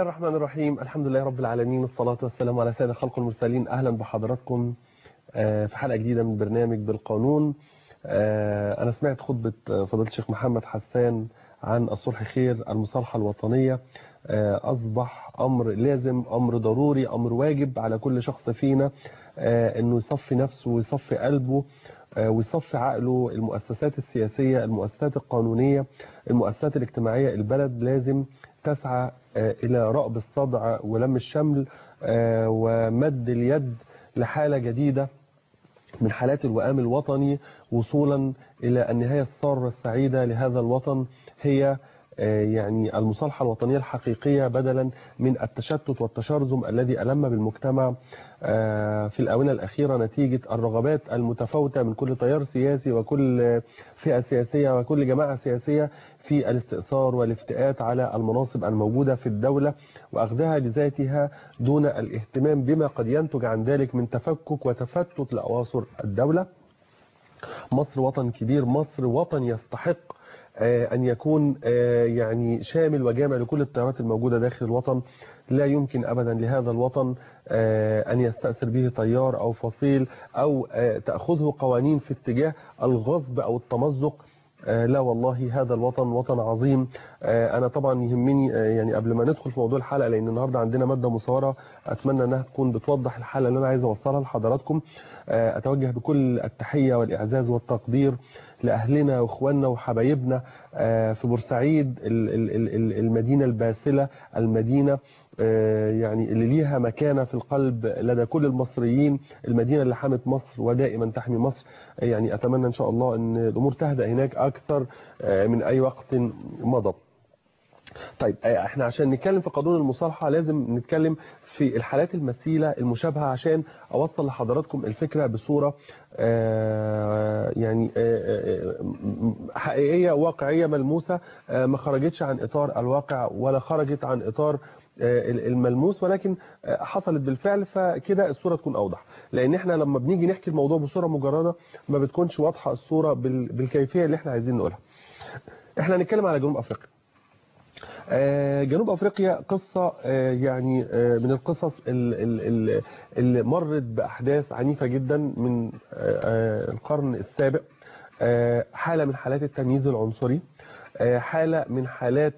الرحمن الرحيم. الحمد لله رب العالمين، والصلاة والسلام على سيد خلق المرسلين. أهلا بحضراتكم في حلقة جديدة من برنامج بالقانون. أنا سمعت خطبة فضيلة الشيخ محمد حسان عن الصلح خير، المصالحة الوطنية. أصبح أمر لازم، أمر ضروري، أمر واجب على كل شخص فينا أنه يصفي نفسه ويصفي قلبه ويصفي عقله. المؤسسات السياسية، المؤسسات القانونية، المؤسسات الاجتماعية، البلد لازم تسعى إلى رأب الصدع ولم الشمل ومد اليد لحالة جديدة من حالات الوئام الوطني، وصولا إلى النهاية السارة السعيدة لهذا الوطن هي يعني المصالحة الوطنية الحقيقية، بدلا من التشتت والتشرذم الذي ألم بالمجتمع في الآونة الأخيرة نتيجة الرغبات المتفاوتة من كل تيار سياسي وكل فئة سياسية وكل جماعة سياسية في الاستئثار والافتئات على المناصب الموجودة في الدولة وأخذها لذاتها دون الاهتمام بما قد ينتج عن ذلك من تفكك وتفتت لأواصر الدولة. مصر وطن كبير، مصر وطن يستحق أن يكون يعني شامل وجامع لكل التيارات الموجودة داخل الوطن. لا يمكن أبدا لهذا الوطن أن يستأثر به تيار أو فصيل أو تأخذه قوانين في اتجاه الغصب أو التمزق. لا والله، هذا الوطن وطن عظيم. أنا طبعا يهمني يعني قبل ما ندخل في موضوع الحلقة، لأن النهاردة عندنا مادة مصورة أتمنى أنها تكون بتوضح الحلقة اللي أنا عايز أوصلها لحضراتكم. أتوجه بكل التحية والإعزاز والتقدير لأهلنا وإخواننا وحبايبنا في بورسعيد، المدينة الباسلة، المدينة يعني اللي ليها مكانة في القلب لدى كل المصريين، المدينة اللي حمت مصر ودائما تحمي مصر. يعني أتمنى إن شاء الله أن الأمور تهدأ هناك أكثر من أي وقت مضى. طيب، احنا عشان نتكلم في قانون المصالحة لازم نتكلم في الحالات المثيلة المشابهة عشان أوصل لحضراتكم الفكرة بصورة يعني حقيقية واقعية ملموسة، ما خرجتش عن إطار الواقع ولا خرجت عن إطار الملموس، ولكن حصلت بالفعل، فكده الصورة تكون أوضح. لأن احنا لما بنيجي نحكي الموضوع بصورة مجردة ما بتكونش واضحة الصورة بالكيفية اللي احنا عايزين نقولها. احنا هنتكلم على جنوب أفريقيا. جنوب أفريقيا قصة يعني من القصص اللي مرت بأحداث عنيفة جدا من القرن السابق. حالة من حالات التمييز العنصري، حالة من حالات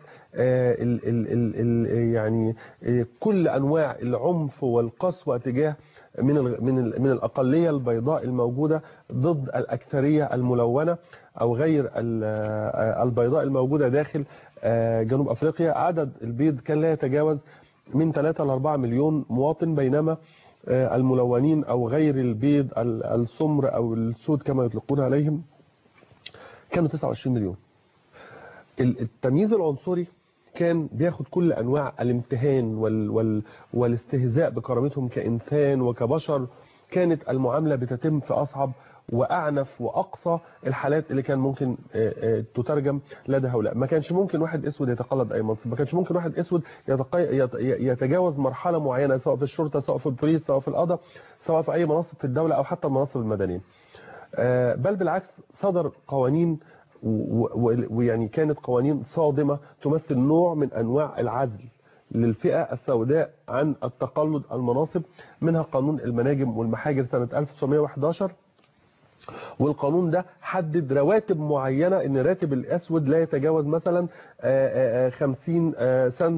يعني كل أنواع العنف والقسوة تجاه من الأقلية البيضاء الموجودة ضد الأكثرية الملونة أو غير البيضاء الموجودة داخل جنوب أفريقيا. عدد البيض كان لا يتجاوز من 3 ل 4 مليون مواطن، بينما الملونين أو غير البيض السمر أو السود كما يطلقون عليهم كانوا 29 مليون. التمييز العنصري كان بياخد كل أنواع الامتهان والاستهزاء بكرامتهم كإنسان وكبشر. كانت المعاملة بتتم في أصعب وأعنف وأقصى الحالات اللي كان ممكن تترجم لدى هؤلاء. ما كانش ممكن واحد أسود يتقلد أي منصب، ما كانش ممكن واحد أسود يتجاوز مرحلة معينة، سواء في الشرطة، سواء في البوليس، سواء في القضاء، سواء في أي مناصب في الدولة أو حتى المناصب المدنية. بل بالعكس، صدر قوانين ويعني كانت قوانين صادمة تمثل نوع من أنواع العزل للفئة السوداء عن التقلد المناصب، منها قانون المناجم والمحاجر سنة 1911. والقانون ده حدد رواتب معينة، ان راتب الأسود لا يتجاوز مثلا 50 سنت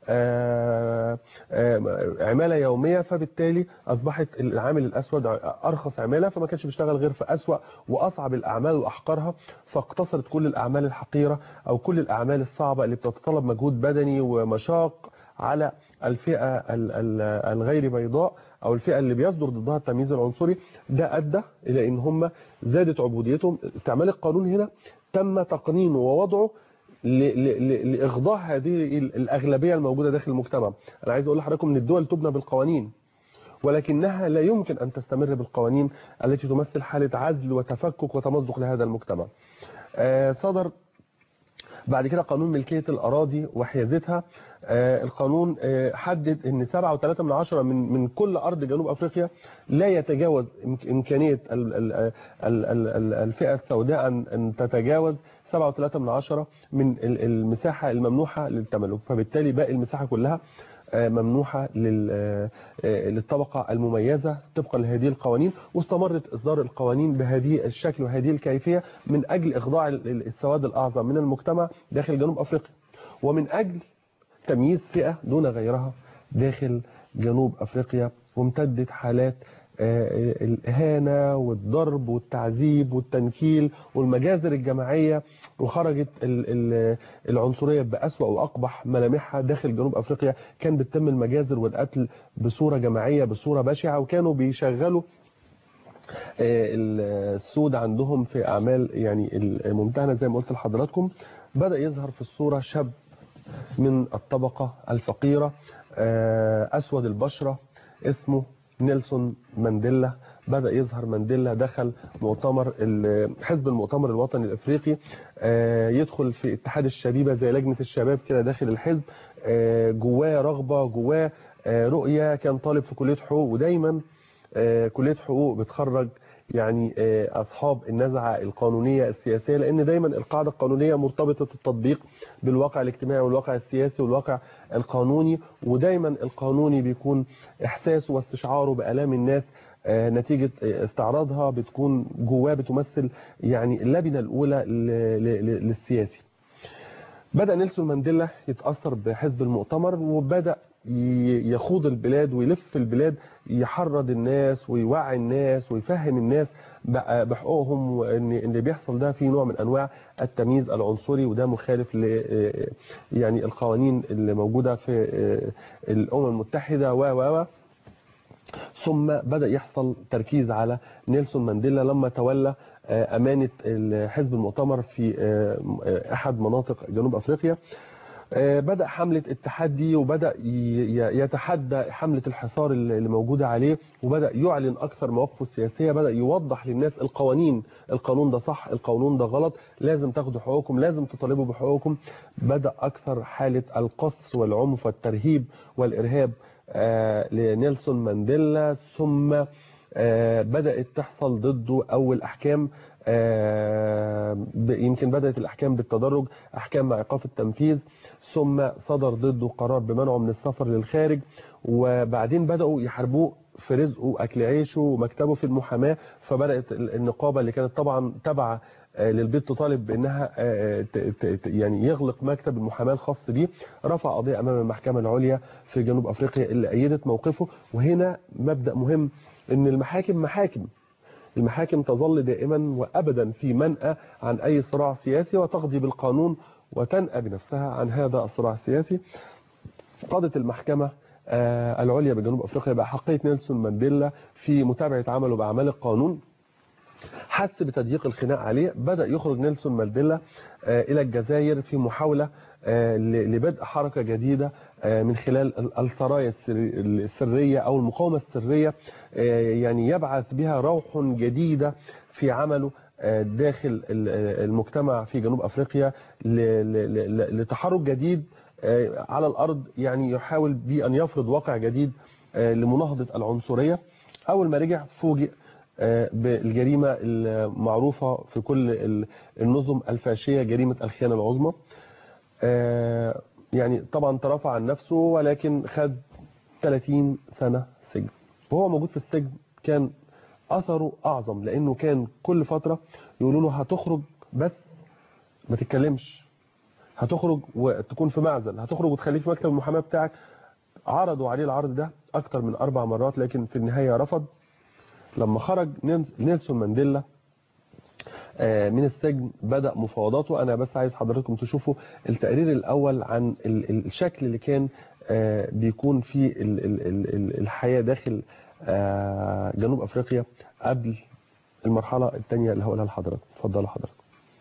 عمالة يومية، فبالتالي أصبحت العامل الأسود أرخص عمالة، فما كانش بيشتغل غير في أسوأ وأصعب الأعمال وأحقرها، فاقتصرت كل الأعمال الحقيرة أو كل الأعمال الصعبة اللي بتتطلب مجهود بدني ومشاق على الفئة الغير بيضاء أو الفئة اللي بيصدر ضدها التمييز العنصري. ده أدى إلى إن هم زادت عبوديتهم. استعمال القانون هنا تم تقنينه ووضعه لإخضاع هذه الأغلبية الموجودة داخل المجتمع. أنا عايز أقول لحضراتكم إن الدول تبنى بالقوانين، ولكنها لا يمكن أن تستمر بالقوانين التي تمثل حالة عزل وتفكك وتمزق لهذا المجتمع. صدر بعد كده قانون ملكية الأراضي وحيازتها. القانون حدد ان 7.3 من كل أرض جنوب أفريقيا لا يتجاوز إمكانية الفئة السوداء أن تتجاوز 7.3 من المساحة الممنوحة للتملك، فبالتالي باقي المساحة كلها ممنوحة للطبقة المميزة طبقا لهذه القوانين، واستمرت إصدار القوانين بهذه الشكل وهذه الكيفية من أجل إخضاع السواد الأعظم من المجتمع داخل جنوب أفريقيا، ومن أجل تمييز فئة دون غيرها داخل جنوب أفريقيا. وامتدت حالات الإهانة والضرب والتعذيب والتنكيل والمجازر الجماعية، وخرجت العنصرية بأسوأ وأقبح ملامحها داخل جنوب أفريقيا. كان بتتم المجازر والقتل بصورة جماعية بصورة بشعة، وكانوا بيشغلوا السود عندهم في أعمال يعني الممتهنة زي ما قلت لحضراتكم. بدأ يظهر في الصورة شاب من الطبقة الفقيرة أسود البشرة اسمه نيلسون مانديلا. بدأ يظهر مانديلا، دخل مؤتمر حزب المؤتمر الوطني الافريقي، يدخل في اتحاد الشبيبة زي لجنة الشباب كده داخل الحزب. جواه رغبة، جواه رؤية. كان طالب في كلية حقوق، ودايما كلية حقوق بتخرج يعني أصحاب النزعة القانونية السياسية، لأن دايما القاعدة القانونية مرتبطة التطبيق بالواقع الاجتماعي والواقع السياسي والواقع القانوني، ودايما القانوني بيكون إحساسه واستشعاره بآلام الناس نتيجة استعراضها بتكون جواه، بتمثل يعني اللبنة الأولى للسياسي. بدأ نيلسون مانديلا يتأثر بحزب المؤتمر، وبدأ يخوض البلاد ويلف البلاد، يحرض الناس ويوعي الناس ويفهم الناس بحقوقهم، وان اللي بيحصل ده فيه نوع من انواع التمييز العنصري، وده مخالف ل يعني القوانين اللي موجوده في الامم المتحده و ثم بدأ يحصل تركيز على نيلسون مانديلا لما تولى أمانة حزب المؤتمر في أحد مناطق جنوب أفريقيا. بدأ حملة التحدي، وبدأ يتحدى حملة الحصار اللي موجودة عليه، وبدأ يعلن أكثر مواقفه السياسية. بدأ يوضح للناس القانون ده صح، القانون ده غلط، لازم تاخدوا حقوقكم، لازم تطالبوا بحقوقكم. بدأ أكثر حالة القصف والعنف والترهيب والإرهاب لنيلسون مانديلا. ثم بدأت تحصل ضده أول أحكام، يمكن بدأت الأحكام بالتدرج، أحكام مع إيقاف التنفيذ، ثم صدر ضده قرار بمنعه من السفر للخارج، وبعدين بدأوا يحاربوه في رزقه أكل عيشه ومكتبه في المحاماة. فبدأت النقابة اللي كانت طبعا تابعة للبيت تطالب بأنها يعني يغلق مكتب المحاماة الخاص به، رفع قضية أمام المحكمة العليا في جنوب أفريقيا اللي أيدت موقفه. وهنا مبدأ مهم، إن المحاكم تظل دائما وأبدا في منأى عن أي صراع سياسي، وتقضي بالقانون وتنأى بنفسها عن هذا الصراع السياسي. قضت المحكمة العليا بجنوب أفريقيا بأحقية نيلسون مانديلا في متابعة عمله بأعمال القانون. حس بتضييق الخناق عليه، بدأ يخرج نيلسون مانديلا إلى الجزائر في محاولة لبدء حركة جديدة من خلال السرايا السرية أو المقاومة السرية، يعني يبعث بها روح جديدة في عمله داخل المجتمع في جنوب أفريقيا لتحرك جديد على الأرض، يعني يحاول بأن يفرض واقع جديد لمناهضة العنصرية. أول ما رجع فوجئ بالجريمة المعروفة في كل النظم الفاشية، جريمة الخيانة العظمى. يعني طبعا ترافع عن نفسه، ولكن خد 30 سنة سجن. وهو موجود في السجن كان أثره أعظم، لأنه كان كل فترة يقولوا له هتخرج بس ما تتكلمش، هتخرج وتكون في معزل، هتخرج وتخليك في مكتب المحاماة بتاعك. عرضوا عليه العرض ده أكتر من 4 مرات، لكن في النهاية رفض. لما خرج نيلسون مانديلا من السجن بدأ مفاوضاته. أنا بس عايز حضراتكم تشوفوا التقرير الأول عن الشكل اللي كان بيكون فيه الحياة داخل جنوب أفريقيا قبل المرحلة الثانية اللي هقولها لحضراتكم. اتفضلوا حضراتكم.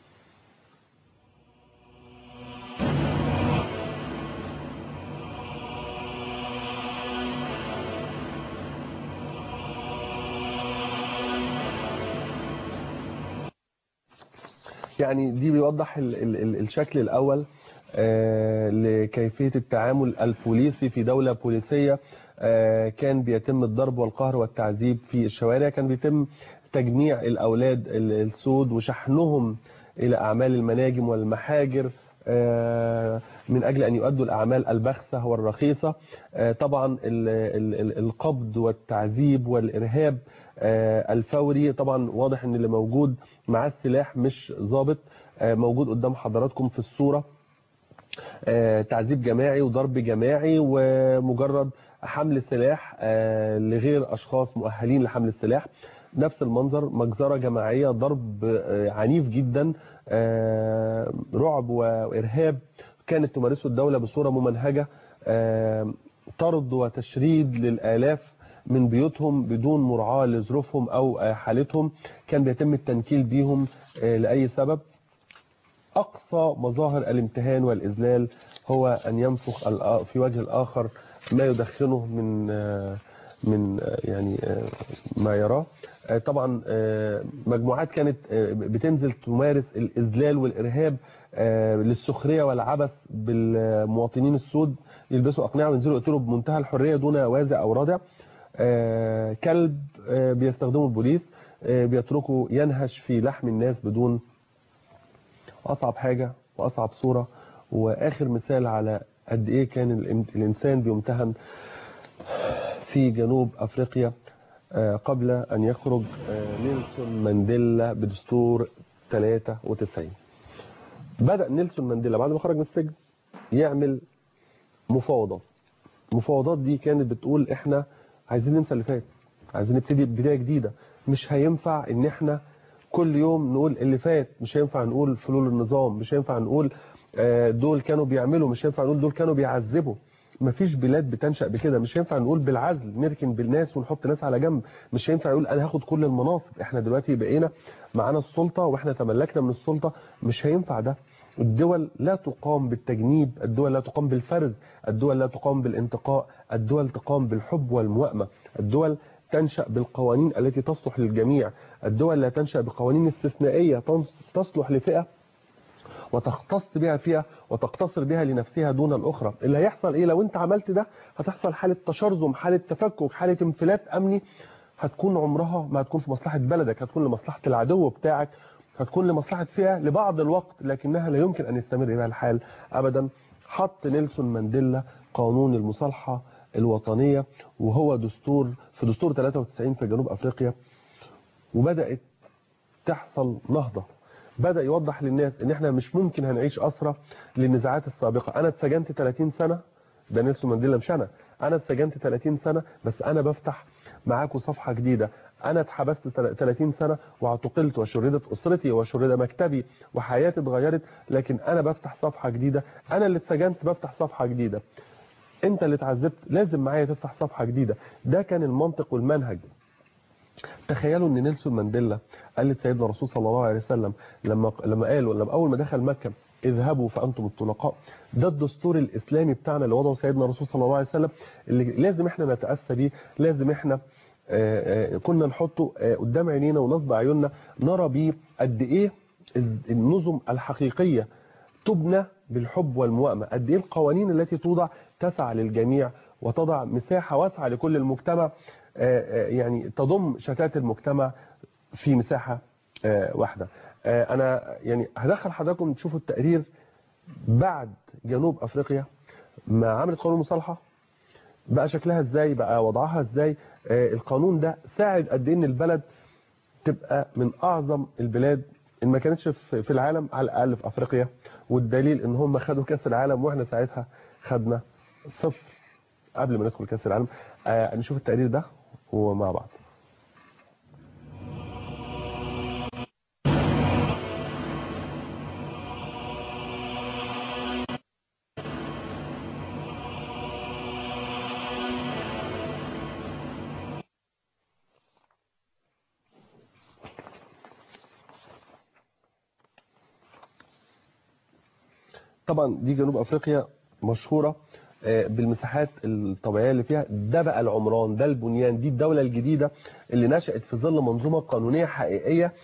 يعني دي بيوضح الشكل الأول لكيفية التعامل البوليسي في دولة بوليسية. كان بيتم الضرب والقهر والتعذيب في الشوارع، كان بيتم تجميع الأولاد السود وشحنهم إلى أعمال المناجم والمحاجر من أجل أن يؤدوا الأعمال البخسة والرخيصة. طبعا القبض والتعذيب والإرهاب الفوري. طبعا واضح أن اللي موجود مع السلاح مش ضابط، موجود قدام حضراتكم في الصورة. تعذيب جماعي وضرب جماعي ومجرد حمل سلاح لغير أشخاص مؤهلين لحمل السلاح. نفس المنظر، مجزرة جماعية، ضرب عنيف جدا، رعب وإرهاب كانت تمارسه الدولة بصورة ممنهجة. طرد وتشريد للآلاف من بيوتهم بدون مراعاة لظروفهم أو حالتهم، كان بيتم التنكيل بيهم لأي سبب. أقصى مظاهر الامتهان والإذلال هو أن ينفخ في وجه الآخر ما يدخنه من يعني ما يراه. طبعا مجموعات كانت بتنزل تمارس الإذلال والإرهاب للسخرية والعبث بالمواطنين السود، يلبسوا أقنعة وينزلوا يقتلوا بمنتهى الحرية دون وازع أو رادع. كلب بيستخدموا البوليس، بيتركوا ينهش في لحم الناس بدون. أصعب حاجة وأصعب صورة وآخر مثال على قد إيه كان الإنسان بيمتهن في جنوب أفريقيا قبل أن يخرج نيلسون مانديلا بدستور 93. بدأ نيلسون مانديلا بعد ما خرج من السجن يعمل مفاوضات. المفاوضات دي كانت بتقول إحنا عايزين ننسى اللي فات، عايزين نبتدي بداية جديدة. مش هينفع إن إحنا كل يوم نقول اللي فات، مش هينفع نقول فلول النظام، مش هينفع نقول دول كانوا بيعملوا، مش هينفع نقول دول كانوا بيعذبوا. مفيش بلاد بتنشأ بكده. مش هينفع نقول بالعزل نركن بالناس ونحط ناس على جنب. مش هينفع يقول انا هاخد كل المناصب. احنا دلوقتي بقينا معانا السلطة واحنا تملكنا من السلطة. مش هينفع ده. الدول لا تقام بالتجنيب، الدول لا تقام بالفرز، الدول لا تقام بالانتقاء، الدول تقام بالحب والموائمة. الدول تنشأ بالقوانين التي تصلح للجميع. الدول لا تنشأ بقوانين استثنائية تصلح لفئة وتختص بها فئة وتقتصر بها لنفسها دون الأخرى. اللي هيحصل إيه لو أنت عملت ده؟ هتحصل حالة تشرذم، حالة تفكك، حالة انفلات أمني هتكون عمرها ما هتكون في مصلحة بلدك، هتكون لمصلحة العدو بتاعك، هتكون لمصلحة فئة لبعض الوقت، لكنها لا يمكن أن يستمر بها الحال أبدا. حط نيلسون مانديلا قانون المصالحة الوطنية، وهو في دستور 93 في جنوب أفريقيا، وبدأت تحصل نهضة. بدأ يوضح للناس ان احنا مش ممكن هنعيش أسرة للنزاعات السابقة. انا اتسجنت 30 سنة، ده نيلسون مانديلا مش انا اتسجنت 30 سنة بس انا بفتح معاكم صفحة جديدة. انا اتحبست 30 سنة واعتقلت وشردت اسرتي وشرد مكتبي وحياتي اتغيرت، لكن انا بفتح صفحة جديدة. انا اللي اتسجنت بفتح صفحة جديدة. انت اللي اتعذبت لازم معايا تفتح صفحة جديدة. ده كان المنطق والمنهج. تخيلوا ان نيلسون مانديلا قال لسيدنا الرسول صلى الله عليه وسلم لما قال لما اول ما دخل مكة اذهبوا فانتم الطلقاء. ده الدستور الاسلامي بتاعنا اللي وضعه سيدنا الرسول صلى الله عليه وسلم، اللي لازم احنا نتاسى بيه، لازم احنا كنا نحطه قدام عينينا ونصب عيوننا، نرى بيه قد ايه النظم الحقيقية تبنى بالحب والموائمة، قد ايه القوانين التي توضع تسعى للجميع وتضع مساحة واسعة لكل المجتمع، يعني تضم شتات المجتمع في مساحة واحدة. أنا يعني هدخل حضراتكم تشوفوا التقرير بعد جنوب أفريقيا ما عملت قانون المصالحة بقى شكلها ازاي، بقى وضعها ازاي. القانون ده ساعد قد ايه ان البلد تبقى من أعظم البلاد إن ما كانتش في العالم، على الأقل في أفريقيا. والدليل إن هم خدوا كأس العالم وإحنا ساعتها خدنا 0 قبل ما ندخل كأس العالم. نشوف التقرير ده ومع بعض. طبعا دي جنوب أفريقيا مشهورة بالمساحات الطبيعية اللي فيها. ده بقى العمران، ده البنيان، دي الدولة الجديدة اللي نشأت في ظل منظومة قانونية حقيقية،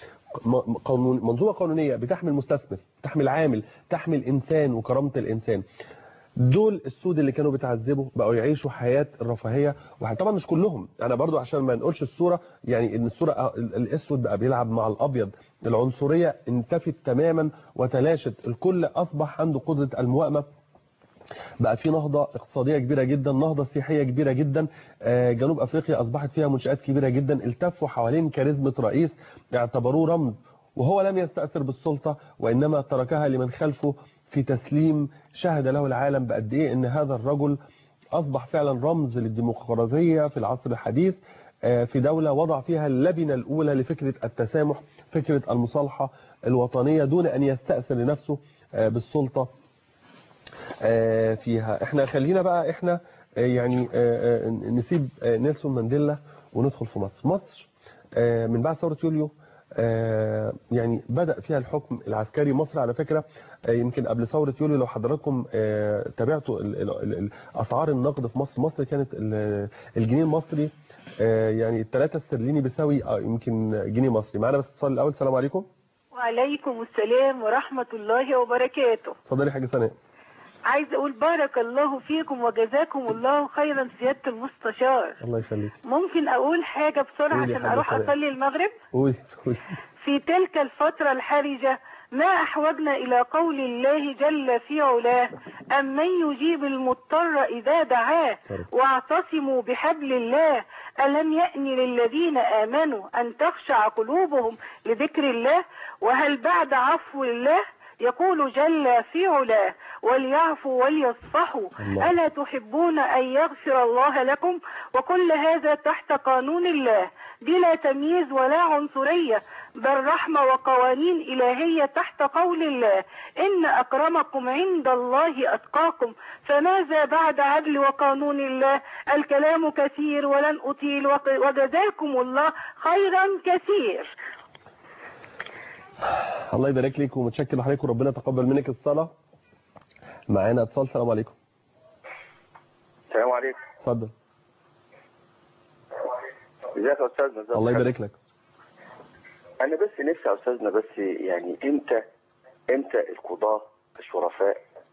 منظومة قانونية بتحمي المستثمر، تحمي العامل، تحمي الإنسان وكرامة الإنسان. دول السود اللي كانوا بيتعذبوا بقوا يعيشوا حياة الرفاهية. طبعا مش كلهم، انا برضو عشان ما نقولش الصورة يعني ان الصورة الاسود بقى بيلعب مع الابيض. العنصرية انتفت تماما وتلاشت، الكل اصبح عنده قدرة الموائمة. بقى في نهضة اقتصادية كبيرة جدا، نهضة سياحية كبيرة جدا. جنوب افريقيا اصبحت فيها منشآت كبيرة جدا، التفوا حوالين كاريزمة رئيس اعتبروه رمز، وهو لم يستأثر بالسلطة وانما تركها لمن خلفه في تسليم. شهد له العالم بقد ايه ان هذا الرجل اصبح فعلا رمز للديمقراطية في العصر الحديث، في دولة وضع فيها اللبنة الاولى لفكرة التسامح، فكرة المصالحة الوطنية، دون ان يستأثر لنفسه بالسلطة فيها. احنا خلينا بقى احنا يعني نسيب نيلسون مانديلا وندخل في مصر. مصر من بعد ثورة يوليو يعني بدأ فيها الحكم العسكري. مصر على فكرة يمكن قبل ثورة يوليو لو حضراتكم تابعتوا أسعار النقد في مصر، مصر كانت الجنيه المصري يعني 3 استرليني بيساوي يمكن جنيه مصري. معانا بس اتصال الأول. السلام عليكم. وعليكم السلام ورحمة الله وبركاته. اتفضلي يا حاجة سناء. عايز اقول بارك الله فيكم وجزاكم الله خيرا سيادة المستشار. الله يخليك. ممكن اقول حاجة بسرعة عشان اروح اصلي المغرب؟ قولي. في تلك الفترة الحرجة ما احوجنا الى قول الله جل في علاه: امن يجيب المضطر اذا دعاه واعتصموا بحبل الله ألم يأن للذين آمنوا أن تخشع قلوبهم لذكر الله وهل بعد عفو الله. يقول جل في علاه: وليعفوا وليصفحوا ألا تحبون أن يغفر الله لكم. وكل هذا تحت قانون الله بلا تمييز ولا عنصرية، بل رحمة وقوانين إلهية تحت قول الله: إن أكرمكم عند الله أتقاكم. فماذا بعد عدل وقانون الله؟ الكلام كثير ولن أطيل، وجزاكم الله خيرا كثير. الله يبارك لك ومتشكر لحضرتك وربنا يتقبل منك الصلاة. معانا اتصال. السلام عليكم. السلام عليكم. اتفضل. ازيك يا استاذنا؟ الله يبارك لك. انا بس نفسي يا استاذنا بس يعني امتى القضاة الشرفاء،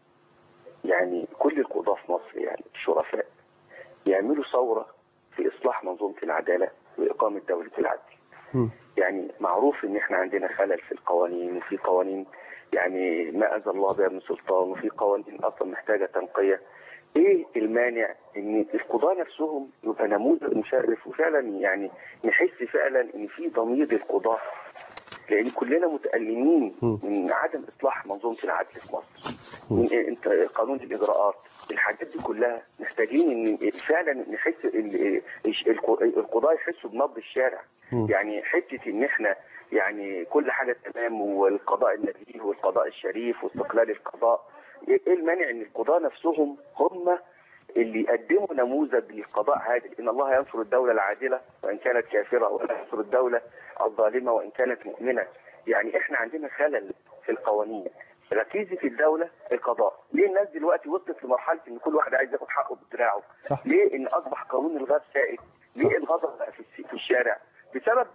يعني كل القضاة في مصر يعني الشرفاء يعملوا ثورة في اصلاح منظومة العدالة واقامة دولة العدل. يعني معروف ان احنا عندنا خلل في القوانين، وفي قوانين يعني ما أنزل الله بها من سلطان، وفي قوانين اصلا محتاجة تنقية. ايه المانع ان القضاة نفسهم يبقى نموذج مشرف، وفعلا يعني نحس فعلا ان في ضمير للقضاة، لان كلنا متألمين من عدم اصلاح منظومة العدل في مصر. من قانون الاجراءات، الحاجات دي كلها محتاجين ان فعلا نحس القضاة يحسوا بنبض الشارع. يعني حتة ان احنا يعني كل حاجة تمام والقضاء النزيه والقضاء الشريف واستقلال القضاء، ايه المانع ان القضاة نفسهم هم اللي يقدموا نموذج للقضاء عادل؟ ان الله ينصر الدولة العادلة وان كانت كافرة، ولا ينصر الدولة الظالمة وان كانت مؤمنة. يعني احنا عندنا خلل في القوانين، ركيزة الدولة القضاء. ليه الناس دلوقتي وصلت لمرحلة ان كل واحد عايز ياخد حقه بدراعه؟ ليه ان اصبح قانون الغاب سائد؟ ليه الغضب بقى في الشارع؟ بسبب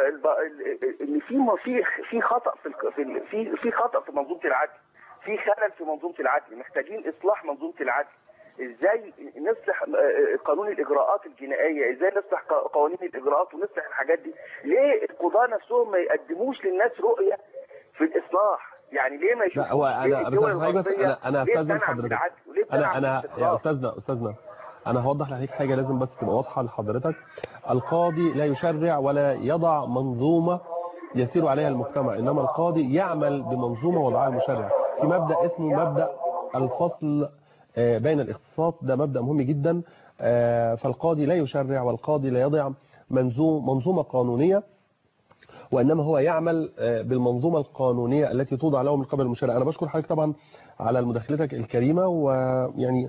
ان في خطأ في خطأ في منظومة العدل، في خلل في منظومة العدل. محتاجين اصلاح منظومة العدل. ازاي نصلح قانون الاجراءات الجنائيه؟ ازاي نصلح قوانين الاجراءات ونصلح الحاجات دي؟ ليه القضاة نفسهم ما يقدموش للناس رؤيه في الاصلاح؟ يعني ليه ما يشوفوش؟ هو انا استاذن حضرتك. انا يا استاذنا انا هوضح لحضرتك حاجه لازم بس تبقى واضحه لحضرتك. القاضي لا يشرع ولا يضع منظومه يسير عليها المجتمع، انما القاضي يعمل بمنظومه وضعها المشرع. في مبدا اسمه مبدا الفصل بين الاختصاصات، ده مبدا مهم جدا. فالقاضي لا يشرع والقاضي لا يضع منظومه قانونيه، وانما هو يعمل بالمنظومه القانونيه التي توضع له من قبل المشرع. انا بشكر حضرتك طبعا على مداخلتك الكريمه، ويعني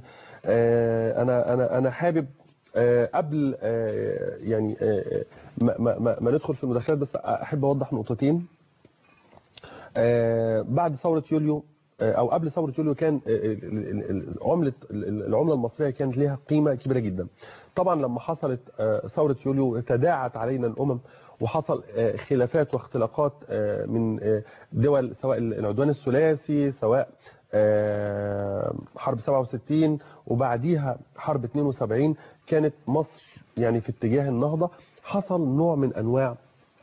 انا حابب قبل يعني ما ندخل في المداخلات بس احب اوضح نقطتين. بعد ثوره يوليو او قبل ثوره يوليو كان العمله المصريه كانت لها قيمه كبيره جدا. طبعا لما حصلت ثوره يوليو تداعت علينا الامم، وحصل خلافات واختلاقات من دول، سواء العدوان الثلاثي، سواء حرب 67 وبعديها حرب 72 كانت مصر يعني في اتجاه النهضة. حصل نوع من أنواع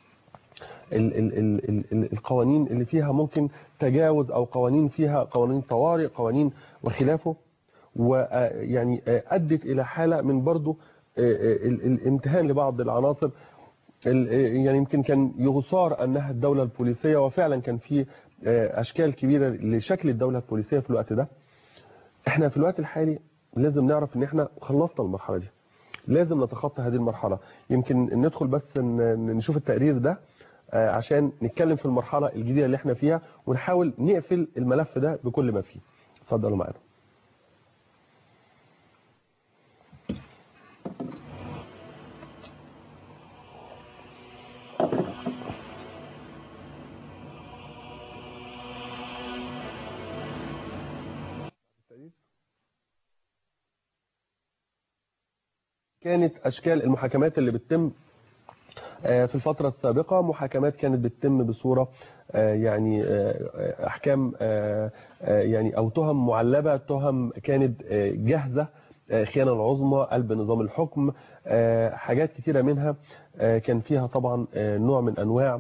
القوانين اللي فيها ممكن تجاوز، أو قوانين فيها قوانين طوارئ، قوانين وخلافه، ويعني أدت إلى حالة من برضو الامتهان لبعض العناصر. يعني يمكن كان يغصار أنها الدولة البوليسية، وفعلا كان في أشكال كبيرة لشكل الدولة البوليسية في الوقت ده. احنا في الوقت الحالي لازم نعرف ان احنا خلصنا المرحلة دي، لازم نتخطى هذه المرحلة. يمكن ندخل بس نشوف التقرير ده عشان نتكلم في المرحلة الجديدة اللي احنا فيها، ونحاول نقفل الملف ده بكل ما فيه. اتفضلوا معانا. كانت أشكال المحاكمات اللي بتتم في الفترة السابقة، محاكمات كانت بتتم بصورة يعني أحكام يعني أو تهم معلبة، تهم كانت جاهزة، خيانة العظمى، قلب نظام الحكم، حاجات كتيرة منها كان فيها طبعا نوع من أنواع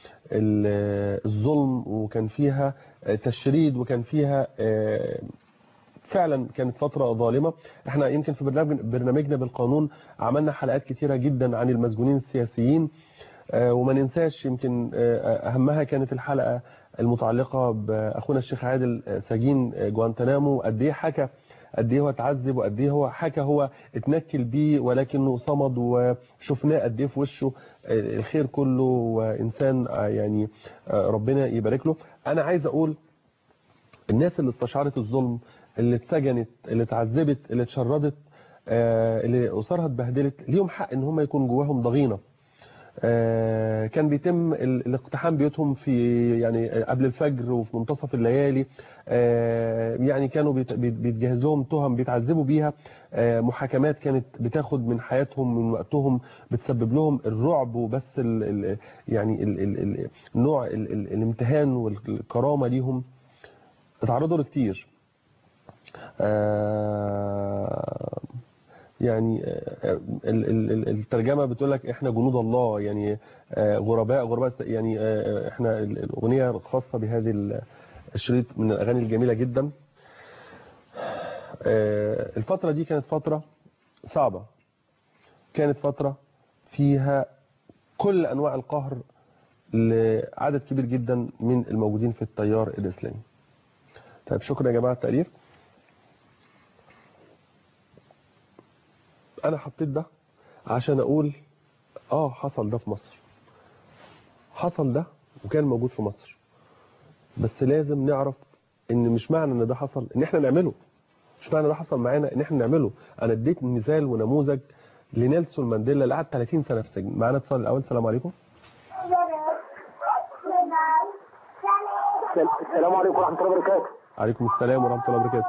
الظلم، وكان فيها تشريد، وكان فيها فعلا كانت فترة ظالمة. احنا يمكن في برنامجنا بالقانون عملنا حلقات كتيرة جدا عن المسجونين السياسيين، وما ننساش يمكن اهمها كانت الحلقة المتعلقة باخونا الشيخ عادل سجين جوانتنامو. قد ايه حكى، قد ايه هو اتعذب، وقد ايه هو حكى، هو اتنكل بيه ولكنه صمد، وشفناه قد ايه في وشه الخير كله، وانسان يعني ربنا يبارك له. انا عايز اقول الناس اللي استشعرت الظلم، اللي اتسجنت، اللي اتعذبت، اللي اتشردت، اللي اسرها اتبهدلت، ليهم حق ان هم يكون جواهم ضغينه. كان بيتم الاقتحام بيوتهم في يعني قبل الفجر وفي منتصف الليالي، يعني كانوا بيتجهز لهم تهم بيتعذبوا بيها، محاكمات كانت بتاخد من حياتهم من وقتهم، بتسبب لهم الرعب، وبس يعني نوع الامتهان والكرامه ليهم اتعرضوا له كتير. يعني الترجمة بتقول لك احنا جنود الله، يعني غرباء يعني احنا الأغنية الخاصة بهذه الشريط من الأغاني الجميلة جدا. الفترة دي كانت فترة صعبة، كانت فترة فيها كل أنواع القهر لعدد كبير جدا من الموجودين في التيار الإسلامي. طيب شكرا يا جماعة التقرير. انا حطيت ده عشان اقول حصل ده في مصر، حصل ده وكان موجود في مصر، بس لازم نعرف ان مش معنى ان ده حصل ان احنا نعمله، مش معنى ده حصل معانا ان احنا نعمله. انا اديت مثال ونموذج لنيلسون مانديلا اللي قعد 30 سنة في السجن. معانا اتصال الاول. السلام عليكم. السلام عليكم ورحمة الله وبركاته. عليكم السلام ورحمة الله وبركاته.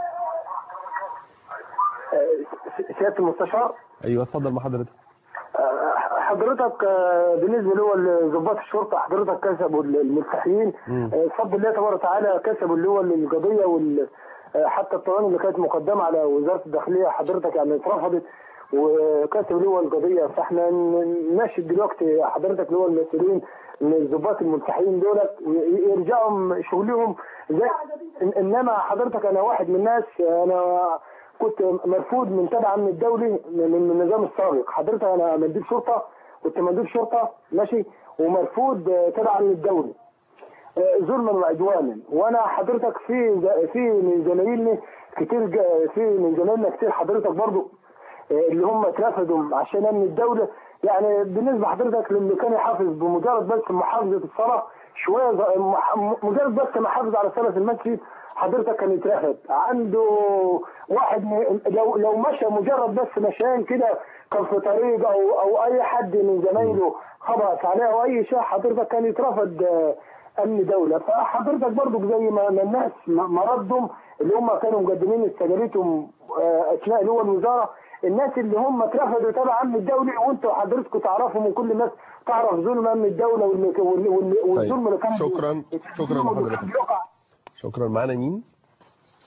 سيادة المستشار. ايوه اتفضل مع حضرتك. حضرتك بالنسبة له ضباط الشرطة، حضرتك كسبوا الملتحيين بفضل الله تبارك وتعالى، كسبوا اللي هو القضية حتى الطعون اللي كانت مقدمة على وزارة الداخلية حضرتك يعني اترفضت، وكسبوا اللي هو القضية. فاحنا ناشد دلوقتي حضرتك اللي هو المسؤولين من الضباط الملتحيين دولت يرجعوا شغلهم زي. انما حضرتك انا واحد من الناس، انا كنت مرفوض من تبع امن الدولي من النظام السابق. حضرتك انا مندوب شرطه، كنت مندوب شرطه ماشي، ومرفوض تبع امن الدولي ظلما وعدوانا. وانا حضرتك في من زمايلنا كتير، في من زمايلنا كتير حضرتك برضو اللي هم اترفضوا عشان امن الدوله. يعني بالنسبه حضرتك للي كان يحافظ بمجرد بس محافظه الصلاه شويه، مجرد بس ما حافظ على صلاه المسجد حضرتك كان يترفض. عنده واحد لو مشى مجرد بس مشان كده كان في طريق او اي حد من زمايله خبط عليه او اي شيء حضرتك كان يترفض امن دوله. فحضرتك برضو زي ما الناس مردهم اللي هم كانوا مقدمين استجابتهم اثناء اللي هو الوزاره، الناس اللي هم اترفضوا تبع امن الدولي، وانتوا حضرتكم تعرفوا وكل الناس تعرف ظلم امن الدوله والظلم اللي كان. شكرا لحضرتك. شكرا. معانا مين؟ السلام عليكم. السلام عليكم ورحمه الله وبركاته. شكرا. معانا مين؟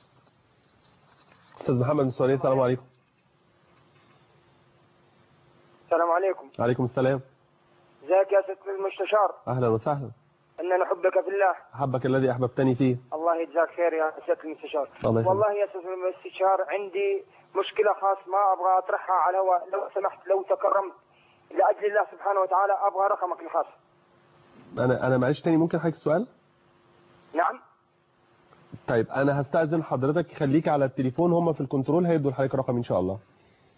استاذ محمد من السعوديه، السلام عليكم. السلام عليكم. وعليكم السلام. ازيك يا سيد المستشار؟ اهلا وسهلا. إننا نحبك في الله. احبك الذي احببتني فيه. الله يجزاك خير يا سيد المستشار. والله يا سيد المستشار عندي مشكله خاصه ما ابغى اطرحها على الهواء، لو سمحت لو تكرمت لاجل الله سبحانه وتعالى ابغى رقمك الخاص. انا معلش تاني ممكن حضرتك السؤال؟ نعم. طيب انا هستأذن حضرتك خليك على التليفون، هم في الكنترول هيدوا لحضرتك رقم ان شاء الله.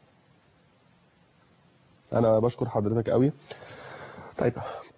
انا بشكر حضرتك قوي. طيب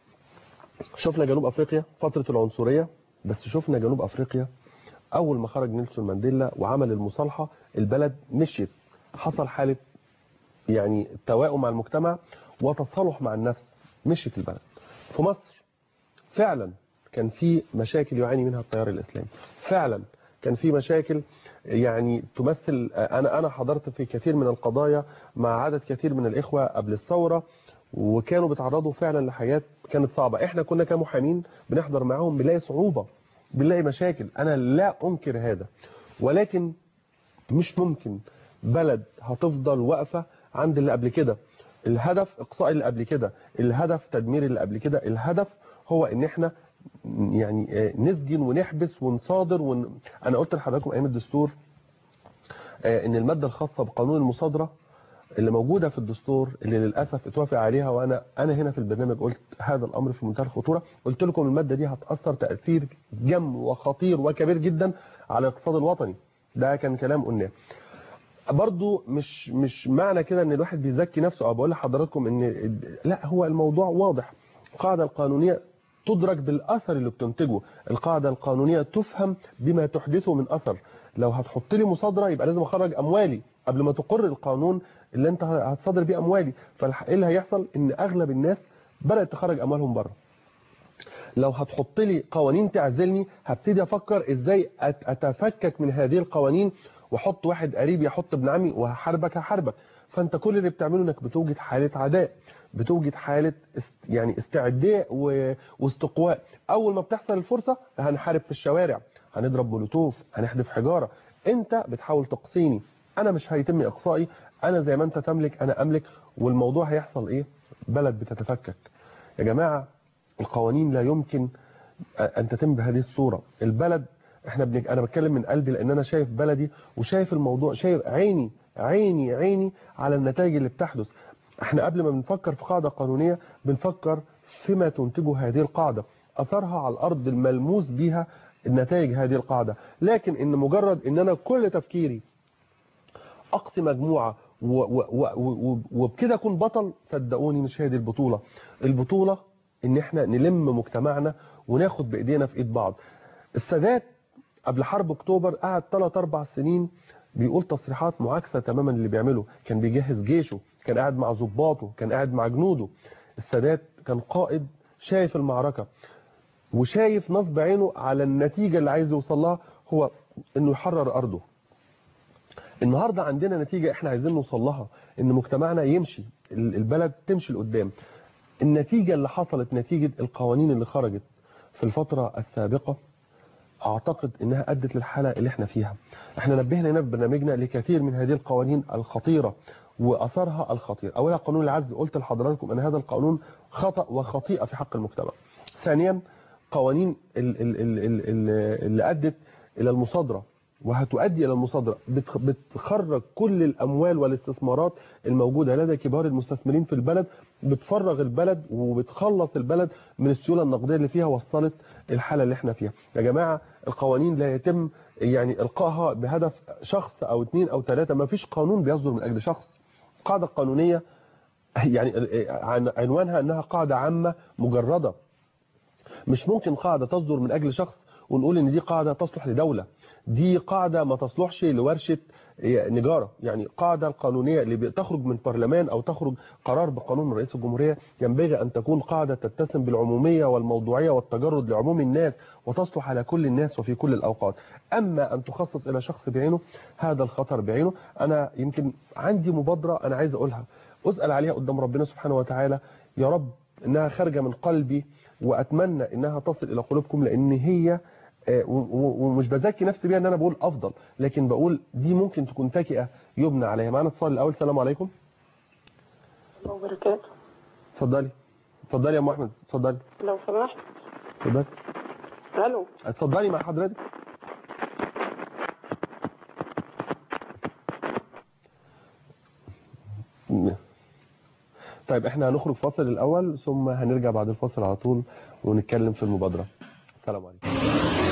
شفنا جنوب افريقيا فترة العنصرية، بس شفنا جنوب افريقيا اول ما خرج نيلسون مانديلا وعمل المصالحة البلد مشيت، حصل حالة يعني توائم مع المجتمع وتصالح مع النفس، مشيت البلد. في مصر فعلا كان في مشاكل يعاني منها التيار الاسلامي، فعلا كان في مشاكل يعني تمثل، انا حضرت في كثير من القضايا مع عدد كثير من الاخوة قبل الثورة، وكانوا بيتعرضوا فعلا لحاجات كانت صعبة. احنا كنا كمحامين بنحضر معاهم بنلاقي صعوبة، بنلاقي مشاكل، انا لا انكر هذا، ولكن مش ممكن بلد هتفضل واقفة عند اللي قبل كده. الهدف اقصاء اللي قبل كده، الهدف تدمير اللي قبل كده، الهدف هو ان احنا يعني نسجن ونحبس ونصادر انا قلت لحضراتكم ايام الدستور ان المادة الخاصة بقانون المصادرة اللي موجودة في الدستور اللي للأسف اتوافق عليها، وانا هنا في البرنامج قلت هذا الامر في منتهى الخطورة، قلت لكم المادة دي هتأثر تأثير جم وخطير وكبير جدا على الاقتصاد الوطني. ده كان كلام قلناه. برضو مش معنى كده ان الواحد بيزكي نفسه، او بقول لحضراتكم ان لا، هو الموضوع واضح. القاعدة القانونية تدرك بالأثر اللي بتنتجه، القاعدة القانونية تفهم بما تحدثه من أثر. لو هتحط لي مصادرة يبقى لازم اخرج اموالي قبل ما تقر القانون اللي انت هتصادر بيه اموالي. فايه اللي هيحصل؟ ان اغلب الناس بدأت تخرج اموالهم بره. لو هتحط لي قوانين تعزلني هبتدي افكر ازاي اتفكك من هذه القوانين، واحط واحد قريب يحط ابن عمي هحاربك. فانت كل اللي بتعمله انك بتوجد حالة عداء، بتوجد حالة يعني استعداء واستقواء. اول ما بتحصل الفرصة هنحارب في الشوارع، هنضرب مولوتوف، هنحدف حجارة. انت بتحاول تقصيني، انا مش هيتم اقصائي، انا زي ما انت تملك انا املك، والموضوع هيحصل ايه؟ بلد بتتفكك. يا جماعة القوانين لا يمكن ان تتم بهذه الصورة. البلد انا بتكلم من قلبي، لان انا شايف بلدي وشايف الموضوع، شايف عيني على النتائج اللي بتحدث. احنا قبل ما بنفكر في قاعدة قانونية بنفكر فيما تنتجه هذه القاعدة، اثرها على الارض الملموس بيها النتائج هذه القاعدة. لكن ان مجرد ان انا كل تفكيري اقصي مجموعة وبكده اكون بطل، صدقوني مش هي دي البطولة. البطولة ان احنا نلم مجتمعنا وناخد بايدينا في ايد بعض. السادات قبل حرب اكتوبر قعد 3-4 سنين بيقول تصريحات معاكسة تماما اللي بيعمله، كان بيجهز جيشه، كان قاعد مع ضباطه، كان قاعد مع جنوده. السادات كان قائد شايف المعركة وشايف نصب عينه على النتيجة اللي عايز يوصلها، هو انه يحرر ارضه. النهاردة عندنا نتيجة احنا عايزين نوصل لها، ان مجتمعنا يمشي، البلد تمشي لقدام. النتيجة اللي حصلت نتيجة القوانين اللي خرجت في الفترة السابقة اعتقد انها ادت للحالة اللي احنا فيها. احنا نبهنا هنا في برنامجنا لكثير من هذه القوانين الخطيرة واثرها الخطير. اولا قانون العزل، قلت لحضراتكم ان هذا القانون خطأ وخطيئة في حق المجتمع. ثانيا قوانين اللي ادت الى المصادرة وهتؤدي الى المصادرة، بتخرج كل الاموال والاستثمارات الموجودة لدى كبار المستثمرين في البلد، بتفرغ البلد وبتخلص البلد من السيولة النقدية اللي فيها وصلت الحالة اللي احنا فيها. يا جماعة القوانين لا يتم يعني القائها بهدف شخص او 2 أو 3، ما فيش قانون بيصدر من اجل شخص. قاعدة قانونية يعني عنوانها انها قاعدة عامة مجردة، مش ممكن قاعدة تصدر من اجل شخص ونقول ان دي قاعدة تصلح لدولة، دي قاعدة ما تصلحش لورشة نجارة. يعني قاعدة القانونية اللي بتخرج من برلمان او تخرج قرار بقانون من رئيس الجمهورية ينبغي ان تكون قاعدة تتسم بالعمومية والموضوعية والتجرد لعموم الناس وتصلح على كل الناس وفي كل الاوقات. اما ان تخصص الى شخص بعينه هذا الخطر بعينه. انا يمكن عندي مبادرة انا عايز اقولها، اسأل عليها قدام ربنا سبحانه وتعالى، يا رب انها خارجة من قلبي واتمنى انها تصل الى قلوبكم، لان هي ومش بزكي نفسي بيها ان انا بقول افضل، لكن بقول دي ممكن تكون تكئه يبنى عليها. معانا اتصال الاول. السلام عليكم. الله وبركاته. اتفضلي يا ام احمد، اتفضلي لو سمحت. اتفضلي. الو. اتفضلي مع حضرتك. طيب احنا هنخرج فاصل الاول ثم هنرجع بعد الفاصل على طول ونتكلم في المبادره. السلام عليكم.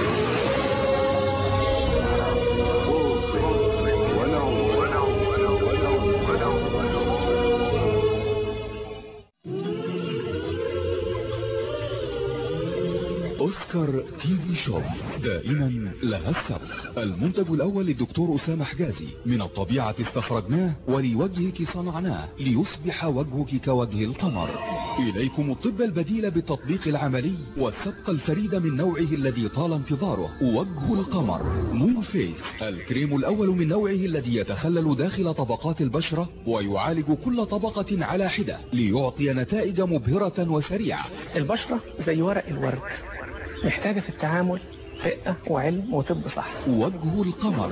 أوسكار تي في شوب دائما لها السبق. المنتج الأول للدكتور أسامة حجازي، من الطبيعة استخرجناه ولوجهك صنعناه ليصبح وجهك كوجه القمر. إليكم الطب البديل بالتطبيق العملي والسبق الفريد من نوعه الذي طال انتظاره، وجه القمر مون فيس، الكريم الأول من نوعه الذي يتخلل داخل طبقات البشرة ويعالج كل طبقة على حدة ليعطي نتائج مبهرة وسريعة. البشرة زي ورق الورد، محتاجة في التعامل رقة وعلم وطب صح. وجه القمر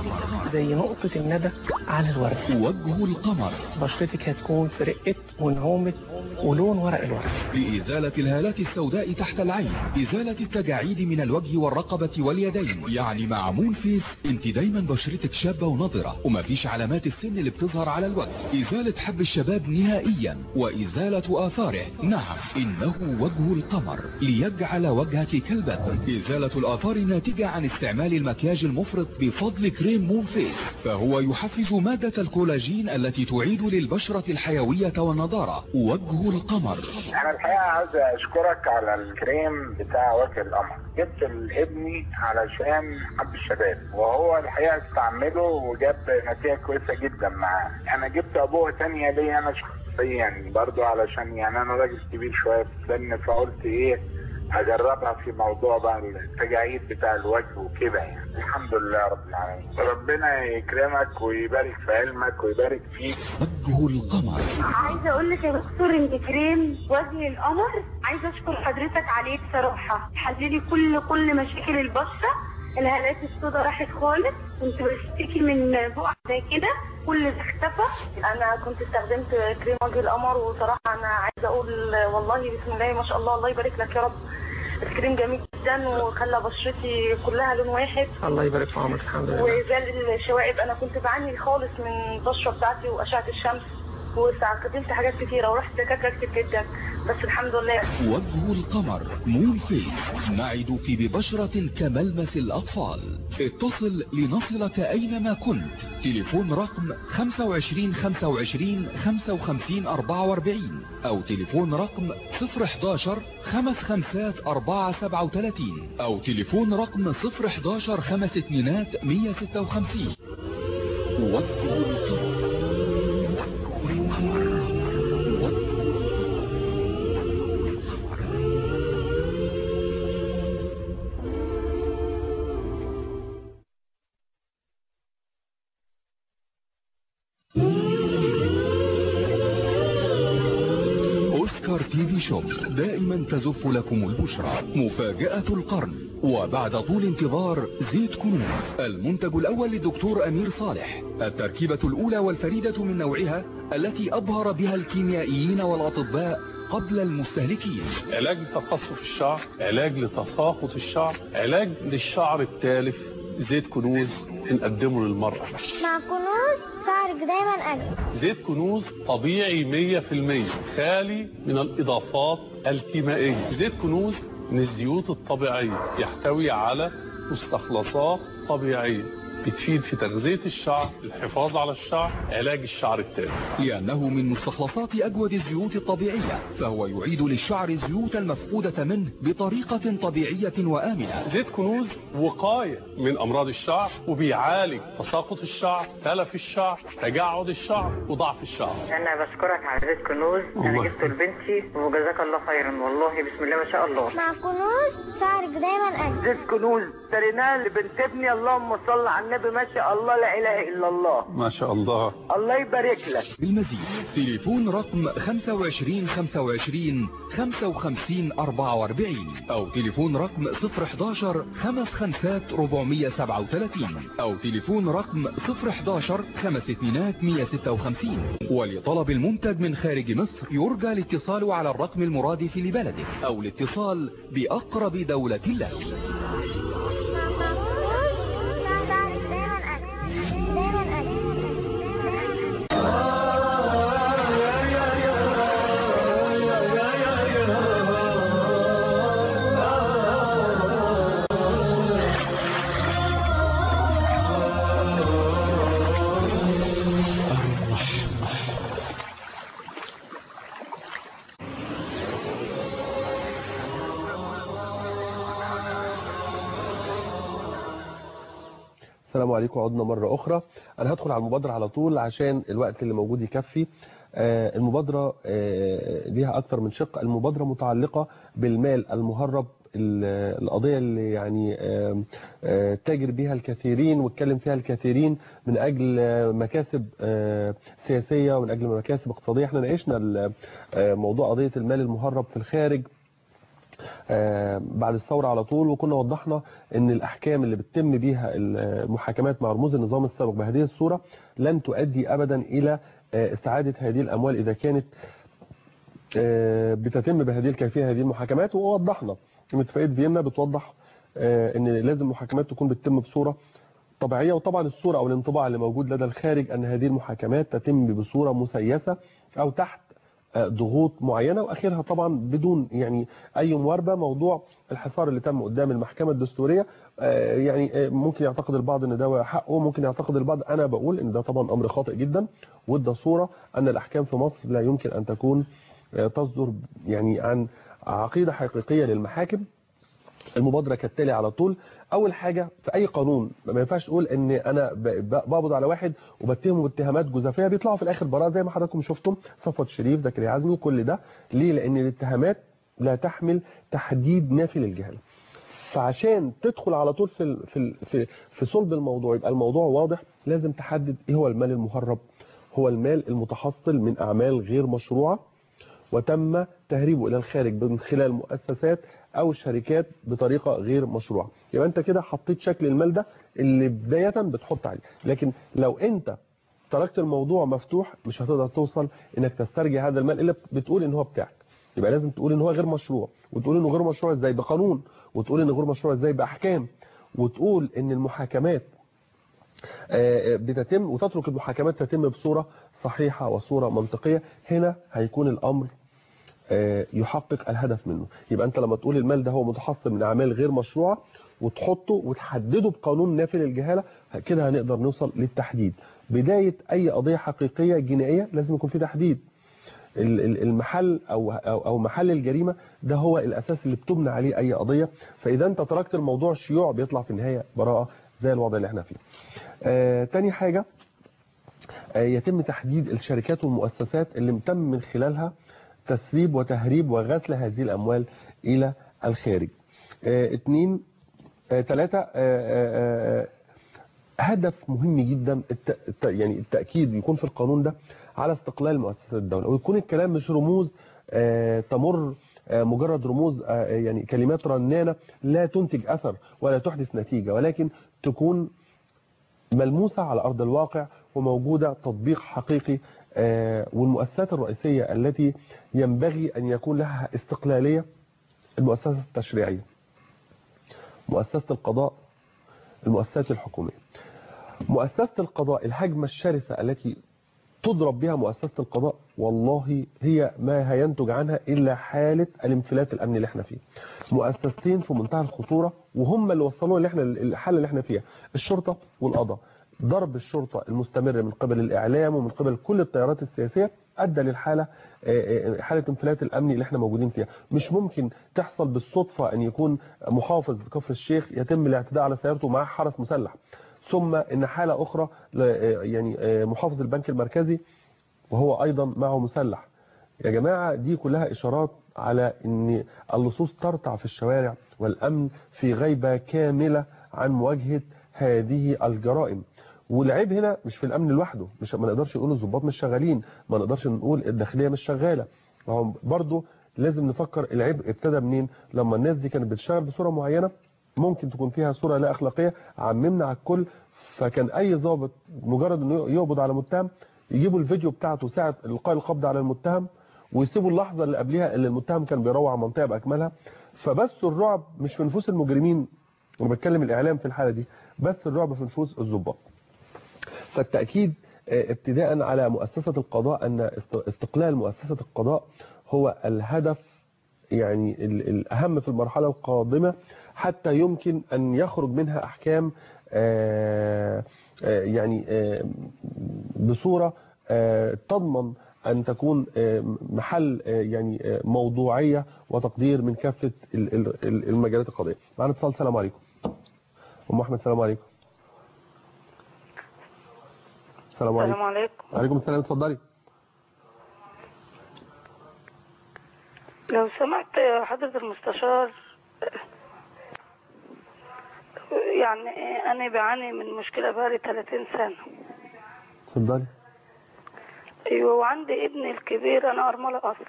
زي نقطة الندى على الورد. وجه القمر بشرتك هتكون في رقة ونعومة ولون ورق الورد. لإزالة الهالات السوداء تحت العين، إزالة التجاعيد من الوجه والرقبة واليدين. يعني مع مون فيس انت دايما بشرتك شابة ونضرة ومفيش علامات السن اللي بتظهر على الوجه. إزالة حب الشباب نهائيا وإزالة آثاره. نعم، إنه وجه القمر ليجعل وجهك كالبدر. إزالة الآثار الناتجة عن استعمال المكياج المفرط بفضل كريم مون فيس، فهو يحفز مادة الكولاجين التي تعيد للبشرة الحيوية والنضارة. وجه القمر. أنا الحقيقة عايز أشكرك على الكريم بتاع وجه القمر. جبت لابني علشان حب الشباب، وهو الحقيقة استعمله وجاب نتيجة كويسة جدا معاه. أنا جبت أبوه تانية ليا أنا شخصيا برضو، علشان يعني أنا راجل كبير شوية في السن، فقلت إيه هجربها في موضوع بقى التجاعيد بتاع الوجه وكده. يعني الحمد لله رب العالمين، ربنا يكرمك ويبارك في علمك ويبارك فيك. وجه القمر. عايزه اقول لك يا دكتور ان كريم وجه القمر عايزه اشكر حضرتك عليه بصراحه، حللي كل مشاكل البشره. الهالات السوداء راحت خالص، كنت بشتكي من بقع زي كده كل ده اختفى. انا كنت استخدمت كريم وجه القمر، وصراحه انا عايزه اقول والله بسم الله ما شاء الله، الله يبارك لك يا رب. الكريم جميل جدا وخلى بشرتي كلها لون واحد. الله يبارك في عمرك. الحمد لله. وزال الشوائب، انا كنت بعاني خالص من البشره بتاعتي واشعه الشمس، واستخدمت حاجات كتيره ورحت دكاتره كتير جدا، بس الحمد لله. وجه القمر مون فيس، نعدك ببشرة كملمس الأطفال. اتصل لنصلك أينما كنت. تليفون رقم 25 25 55 44 أو تليفون رقم 011 55 437 أو تليفون رقم 011 52 156. وجه القمر. أوسكار تي في شوب دائما تزف لكم البشرى. مفاجأة القرن. وبعد طول انتظار زيت كنوز، المنتج الأول للدكتور أمير صالح، التركيبة الأولى والفريدة من نوعها التي أبهر بها الكيميائيين والأطباء قبل المستهلكين. علاج لتقصف الشعر، علاج لتساقط الشعر، علاج للشعر التالف. زيت كنوز بنقدمه للمرأة. مع كنوز شعرك دايما أجمل. زيت كنوز طبيعي 100%، خالي من الإضافات الكيميائية. زيت كنوز من الزيوت الطبيعية، يحتوي على مستخلصات طبيعية بتفيد في تغذية الشعر، الحفاظ على الشعر، علاج الشعر التالف. لأنه من مستخلصات أجود الزيوت الطبيعية، فهو يعيد للشعر الزيوت المفقودة منه بطريقة طبيعية وآمنة. زيت كنوز وقاية من أمراض الشعر، وبيعالج تساقط الشعر، تلف الشعر، تجعد الشعر، وضعف الشعر. أنا بشكرك على زيت كنوز، أنا جبته لبنتي وجزاك الله خيرا، والله بسم الله ما شاء الله. مع كنوز شعرك دايما أجمل. زيت كنوز اشتريناه لبنت ابني، اللهم صل على النبي ما شاء الله لا اله الا الله. ما شاء الله. الله يبارك لك. بالمزيد تليفون رقم 25 25 55 44 او تليفون رقم 011 55 437 او تليفون رقم 011 52 156. ولطلب المنتج من خارج مصر يرجى الاتصال على الرقم المرادف لبلدك او الاتصال بأقرب دولة لك. السلام عليكم، عدنا مرة أخرى. أنا هدخل على المبادرة على طول عشان الوقت اللي موجود يكفي. المبادرة ليها أكثر من شق. المبادرة متعلقة بالمال المهرب، القضية اللي يعني تاجر بها الكثيرين واتكلم فيها الكثيرين من أجل مكاسب سياسية ومن أجل مكاسب اقتصادية. احنا ناقشنا موضوع قضية المال المهرب في الخارج بعد الثورة على طول، وكنا وضحنا ان الاحكام اللي بتتم بيها المحاكمات مع رموز النظام السابق بهذه الصورة لن تؤدي ابدا الى استعادة هذه الاموال اذا كانت بتتم بهذه الكيفية هذه المحاكمات. ووضحنا ان اتفاقية فيينا بتوضح ان لازم المحاكمات تكون بتتم بصورة طبيعية، وطبعا الصورة او الانطباع اللي موجود لدى الخارج ان هذه المحاكمات تتم بصورة مسيسة او تحت ضغوط معينة، واخرها طبعا بدون يعني اي مواربة. موضوع الحصار اللي تم قدام المحكمة الدستورية يعني ممكن يعتقد البعض ان ده حقه، ممكن يعتقد البعض، انا بقول ان ده طبعا امر خاطئ جدا، وده صورة ان الاحكام في مصر لا يمكن ان تكون تصدر يعني عن عقيدة حقيقية للمحاكم. المبادرة كالتالي على طول. اول حاجة في اي قانون ما ينفعش اقول ان انا بقبض على واحد وبتهمه باتهامات جزافية بيطلعوا في الاخر براءة زي ما حضراتكم شفتم، صفوت شريف، زكريا عزمي، كل ده ليه؟ لان الاتهامات لا تحمل تحديد نافي للجهالة. فعشان تدخل على طول في صلب الموضوع يبقى الموضوع واضح، لازم تحدد ايه هو المال المهرب. هو المال المتحصل من اعمال غير مشروعة وتم تهريبه الى الخارج من خلال مؤسسات او شركات بطريقة غير مشروعة. يبقى انت كده حطيت شكل المال ده اللي بداية بتحط عليه. لكن لو انت تركت الموضوع مفتوح مش هتقدر توصل انك تسترجع هذا المال الا بتقول ان هو بتاعك. يبقى لازم تقول ان هو غير مشروع، وتقول انه غير مشروع ازاي بقانون، وتقول انه غير مشروع ازاي باحكام، وتقول ان المحاكمات بتتم، وتترك المحاكمات تتم بصورة صحيحة وصورة منطقية. هنا هيكون الامر يحقق الهدف منه. يبقى انت لما تقول المال ده هو متحصل من اعمال غير مشروعة وتحطه وتحدده بقانون نافي للجهالة، كده هنقدر نوصل للتحديد. بداية اي قضية حقيقية جنائية لازم يكون في تحديد. المحل او محل الجريمة ده هو الاساس اللي بتبنى عليه اي قضية. فاذا انت تركت الموضوع شيوع بيطلع في النهاية براءة زي الوضع اللي احنا فيه. تاني حاجة يتم تحديد الشركات والمؤسسات اللي تم من خلالها تسريب وتهريب وغسل هذه الأموال إلى الخارج. 2 3 هدف مهم جدا يعني التأكيد يكون في القانون ده على استقلال مؤسسات الدولة، ويكون الكلام مش رموز تمر مجرد رموز يعني كلمات رنانة لا تنتج أثر ولا تحدث نتيجة، ولكن تكون ملموسة على أرض الواقع وموجودة تطبيق حقيقي. والمؤسسات الرئيسية التي ينبغي أن يكون لها استقلالية: المؤسسة التشريعية، مؤسسة القضاء، المؤسسات الحكومية. مؤسسة القضاء الهجمة الشرسة التي تضرب بها مؤسسة القضاء والله هي ما هينتج عنها إلا حالة الانفلات الأمني اللي احنا فيه. مؤسستين في منتهى الخطورة وهم اللي وصلوا الحالة اللي احنا فيها: الشرطة والقضاء. ضرب الشرطة المستمر من قبل الإعلام ومن قبل كل التيارات السياسية أدى للحالة حالة انفلات الأمني اللي احنا موجودين فيها. مش ممكن تحصل بالصدفة أن يكون محافظ كفر الشيخ يتم الاعتداء على سيارته معاه حرس مسلح، ثم ان حالة اخرى يعني محافظ البنك المركزي وهو ايضا معه مسلح. يا جماعة دي كلها اشارات على ان اللصوص ترتع في الشوارع والامن في غيبة كاملة عن مواجهة هذه الجرائم. والعيب هنا مش في الامن لوحده، مش ما نقدرش نقول الضباط مش شغالين، ما نقدرش نقول الداخليه مش شغاله، برضه لازم نفكر العيب ابتدى منين. لما الناس دي كانت بتشتغل بصوره معينه ممكن تكون فيها صوره لا اخلاقيه، عممنا على الكل، فكان اي ضابط مجرد انه يقبض على متهم يجيبوا الفيديو بتاعته ساعه القاء القبض على المتهم، ويسيبوا اللحظه اللي قبلها اللي المتهم كان بيروع منطقه باكملها. فبس الرعب مش في نفوس المجرمين، انا بتكلم الاعلام في الحاله دي، بس الرعب في نفوس الضباط. فالتاكيد ابتداء على مؤسسه القضاء ان استقلال مؤسسه القضاء هو الهدف يعني الاهم في المرحله القادمه، حتى يمكن ان يخرج منها احكام يعني بصوره تضمن أن تكون محل يعني موضوعية وتقدير من كافة المجالات القضائية. معنا اتصال. السلام عليكم. أم أحمد. السلام عليكم. السلام عليكم. السلام عليكم. وعليكم السلام. اتفضلي. لو سمحت حضرة المستشار، يعني أنا بعاني من مشكلة بقالي 30 سنة. اتفضلي. ايوه، وعندي ابني الكبير، انا ارمله اصلا،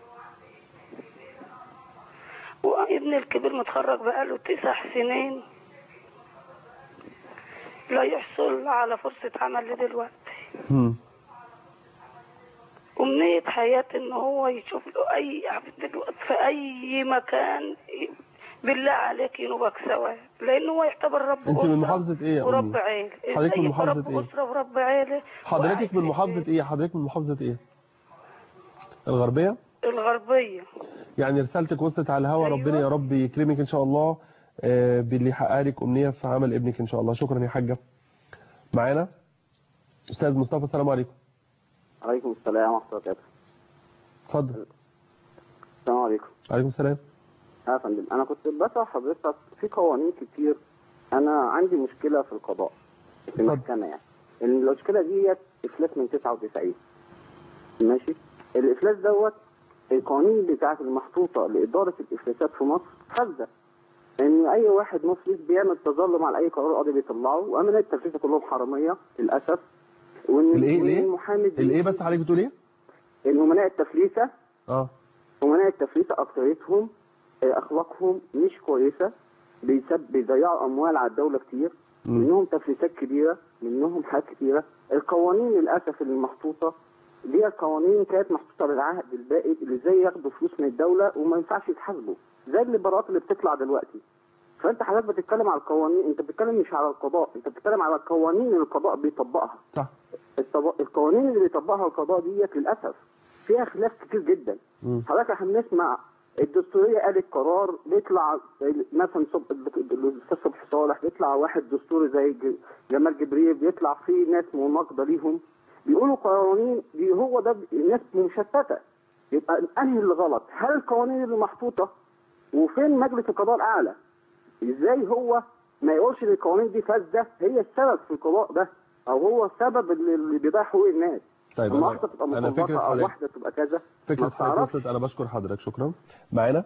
وابني الكبير متخرج بقاله 9 سنين لا يحصل على فرصة عمل لدلوقتي. أمنية حياتي ان هو يشوف له اي دلوقتي في اي مكان بالله عليك ينوبك سوا، لان هو يعتبر رب انت من محافظة ايه يا ورب أمي؟ عيله. حضرتك من محافظة رب ايه؟ أسرة ورب عيله. حضرتك من محافظة ايه؟ حضرتك من محافظة ايه؟ الغربية؟ الغربية. يعني رسالتك وصلت على الهوا. أيوة. ربنا يا رب يكرمك ان شاء الله باللي يحقق لك امنية في عمل ابنك ان شاء الله. شكرا يا حاجة. معانا استاذ مصطفى. السلام عليكم. عليكم السلام ورحمة الله وبركاته. اتفضل. السلام عليكم. عليكم السلام. يا فندم، انا كنت بسأل حضرتك في قوانين كتير، انا عندي مشكلة في القضاء في المحكمة. يعني المشكلة ديت افلاس من 99. ماشي. الافلاس دوت القوانين بتاعت المحطوطة لإدارة الافلاسات في مصر فاسدة، ان اي واحد مفلس بيعمل تظلم على اي قرار قاضي بيطلعه، وامانات التفليس كلهم حرامية للاسف. الايه بس حضرتك بتقول ايه؟ الامناء التفليسة امناء التفليسة اكثريتهم اخلاقهم مش كويسة، بيضيعوا اموال على الدولة كتير، منهم تفليسات كبيرة، منهم حاجات كتيرة. القوانين للاسف اللي محطوطة دي قوانين كانت محطوطة للعهد البائد اللي ازاي ياخدوا فلوس من الدولة وما ينفعش يتحاسبوا، زي الليبرات اللي بتطلع دلوقتي. فانت حضرتك بتتكلم على القوانين، انت بتتكلم مش على القضاء، انت بتتكلم على القوانين اللي القضاء بيطبقها. صح. القوانين اللي بيطبقها القضاء ديت للاسف فيها خلاف كتير جدا. حضرتك احنا بنسمع الدستوريه قالت قرار، بيطلع مثلا الاستاذ صبحي صالح، بيطلع واحد دستوري زي جمال جبريل، بيطلع فيه ناس مناقضه ليهم بيقولوا قوانين دي، هو ده الناس مشتته. يبقى انهي اللي غلط؟ هل القوانين اللي محطوطه؟ وفين مجلس القضاء الاعلى؟ ازاي هو ما يقولش ان القوانين دي فاسده هي السبب في القضاء ده، او هو السبب اللي بيضيع حقوق الناس؟ طيب واحده تبقى مطلقه او واحده تبقى كذا. فكره حضرتك وصلت. انا بشكر حضرتك. شكرا. معانا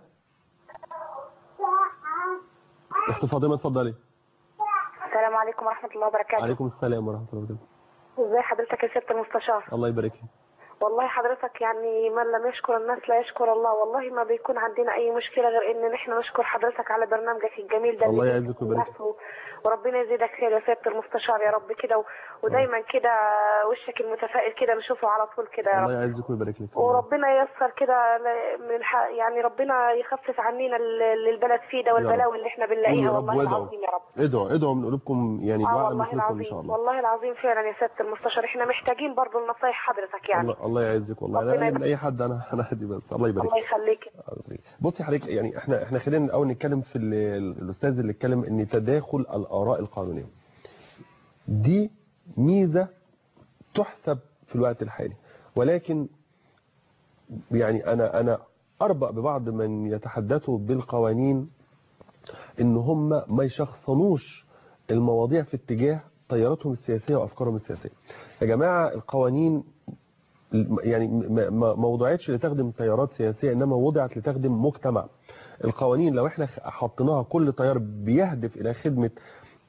اخت فاطمه. اتفضلي. السلام عليكم ورحمه الله وبركاته. وعليكم السلام ورحمه الله وبركاته. ازي حضرتك يا سياده المستشار؟ الله يبارك فيك. والله حضرتك يعني من لم يشكر الناس لا يشكر الله، والله ما بيكون عندنا اي مشكله غير ان احنا نشكر حضرتك على برنامجك الجميل ده. الله يعزك ويبارك. وربنا يزيدك خير يا سياده المستشار يا رب كده، ودايما كده وشك المتفائل كده نشوفه على طول كده يا رب. الله يعزك ويبارك لك. وربنا ييسر كده يعني ربنا يخفف عنينا البلد فيه ده والبلاوي اللي احنا بنلاقيها. والله العظيم يا رب. ادعوا من قلوبكم يعني دعاء المخلصين ان شاء الله. والله العظيم فعلا يا سياده المستشار احنا محتاجين برضه النصايح حضرتك يعني. الله يعزك والله. انا من اي حد انا هدي بس. الله يبارك. الله يخليك. بصي حضرتك يعني احنا خلينا الاول نتكلم في الاستاذ اللي اتكلم ان تداخل الاراء القانونيه دي ميزه تحسب في الوقت الحالي، ولكن يعني انا اربأ ببعض من يتحدثوا بالقوانين ان هم ما يشخصنوش المواضيع في اتجاه تياراتهم السياسيه وافكارهم السياسيه. يا جماعه القوانين يعني ما وضعتش لتخدم تيارات سياسيه، انما وضعت لتخدم مجتمع. القوانين لو احنا حطيناها كل تيار بيهدف الى خدمه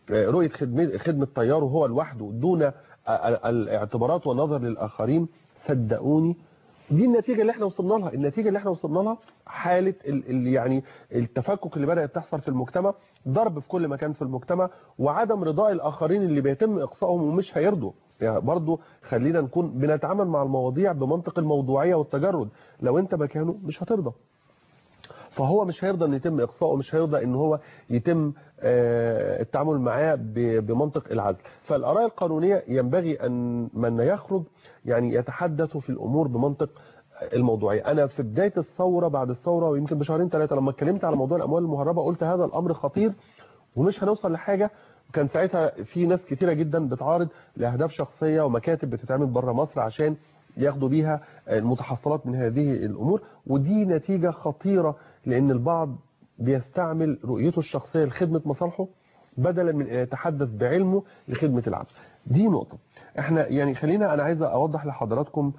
رؤيه خدمه طياره هو لوحده دون الاعتبارات والنظر للاخرين، صدقوني دي النتيجه اللي احنا وصلنا لها. النتيجه اللي احنا وصلنا لها حاله يعني التفكك اللي بدات تحصل في المجتمع، ضرب في كل مكان في المجتمع، وعدم رضاء الاخرين اللي بيتم اقصائهم ومش هيرضوا. يعني برضو خلينا نكون بنتعامل مع المواضيع بمنطق الموضوعيه والتجرد. لو انت مكانه مش هترضى، فهو مش هيرضى ان يتم اقصائه، مش هيرضى ان هو يتم التعامل معاه بمنطق العدل. فالاراء القانونيه ينبغي ان من يخرج يعني يتحدث في الامور بمنطق الموضوعيه. انا في بدايه الثوره، بعد الثوره ويمكن بشهرين ثلاثه، لما اتكلمت على موضوع الاموال المهربه قلت هذا الامر خطير ومش هنوصل لحاجه. كان ساعتها في ناس كتيره جدا بتعارض لاهداف شخصيه ومكاتب بتتعمل بره مصر عشان ياخدوا بيها المتحصلات من هذه الامور، ودي نتيجه خطيره لان البعض بيستعمل رؤيته الشخصيه لخدمه مصالحه بدلا من ان يتحدث بعلمه لخدمه العبد. دي نقطه. احنا يعني خلينا، انا عايز اوضح لحضراتكم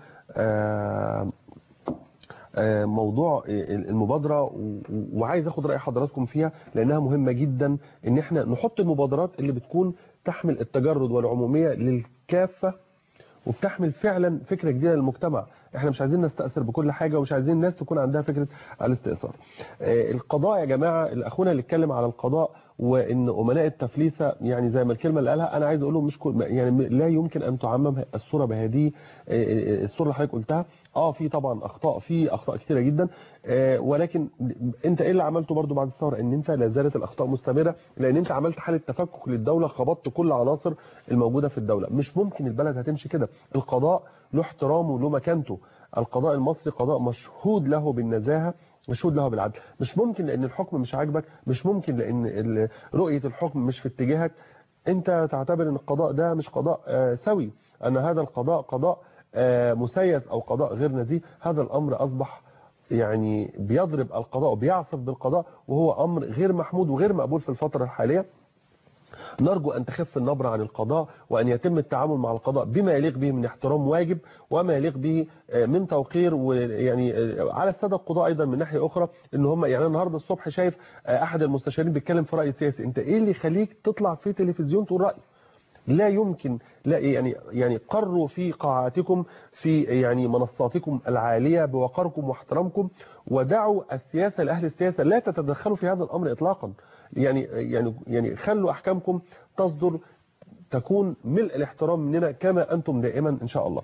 موضوع المبادره وعايز اخد راي حضراتكم فيها لانها مهمه جدا، ان احنا نحط المبادرات اللي بتكون تحمل التجرد والعموميه للكافه وبتحمل فعلا فكره جديده للمجتمع. احنا مش عايزين نستأثر بكل حاجه ومش عايزين الناس تكون عندها فكره الاستئثار. القضاء يا جماعه، اخونا اللي اتكلم على القضاء وان امناء التفليسه يعني زي ما الكلمه اللي قالها، انا عايز اقول له مش يعني لا يمكن ان تعمم الصوره بهذه الصوره اللي حضرتك قلتها. في طبعا اخطاء، في اخطاء كثيره جدا، ولكن انت ايه اللي عملته برضو بعد الثوره؟ ان انت لا زالت الاخطاء مستمره، لان انت عملت حاله تفكك للدوله، خبطت كل عناصر الموجوده في الدوله. مش ممكن البلد هتمشي كده. القضاء له احترامه وله مكانته. القضاء المصري قضاء مشهود له بالنزاهه، مشهود له بالعدل. مش ممكن لان الحكم مش عاجبك، مش ممكن لان رؤيه الحكم مش في اتجاهك انت تعتبر ان القضاء ده مش قضاء سوي، ان هذا القضاء قضاء مسيس او قضاء غير نزيه. هذا الامر اصبح يعني بيضرب القضاء وبيعصف بالقضاء، وهو امر غير محمود وغير مقبول في الفتره الحاليه. نرجو أن تخف النبرة عن القضاء وأن يتم التعامل مع القضاء بما يليق به من احترام واجب وما يليق به من توقير. ويعني على السادة القضاء أيضا من ناحية أخرى إن هم يعني النهاردة الصبح شايف أحد المستشارين بيتكلم في رأي سياسي. أنت إيه اللي يخليك تطلع في تلفزيون تقول رأي؟ لا يمكن. لا يعني قروا في قاعاتكم، في يعني منصاتكم العالية بوقاركم واحترامكم، ودعوا السياسة لأهل السياسة، لا تتدخلوا في هذا الأمر إطلاقا. يعني خلوا أحكامكم تصدر تكون ملء الاحترام مننا كما أنتم دائما إن شاء الله.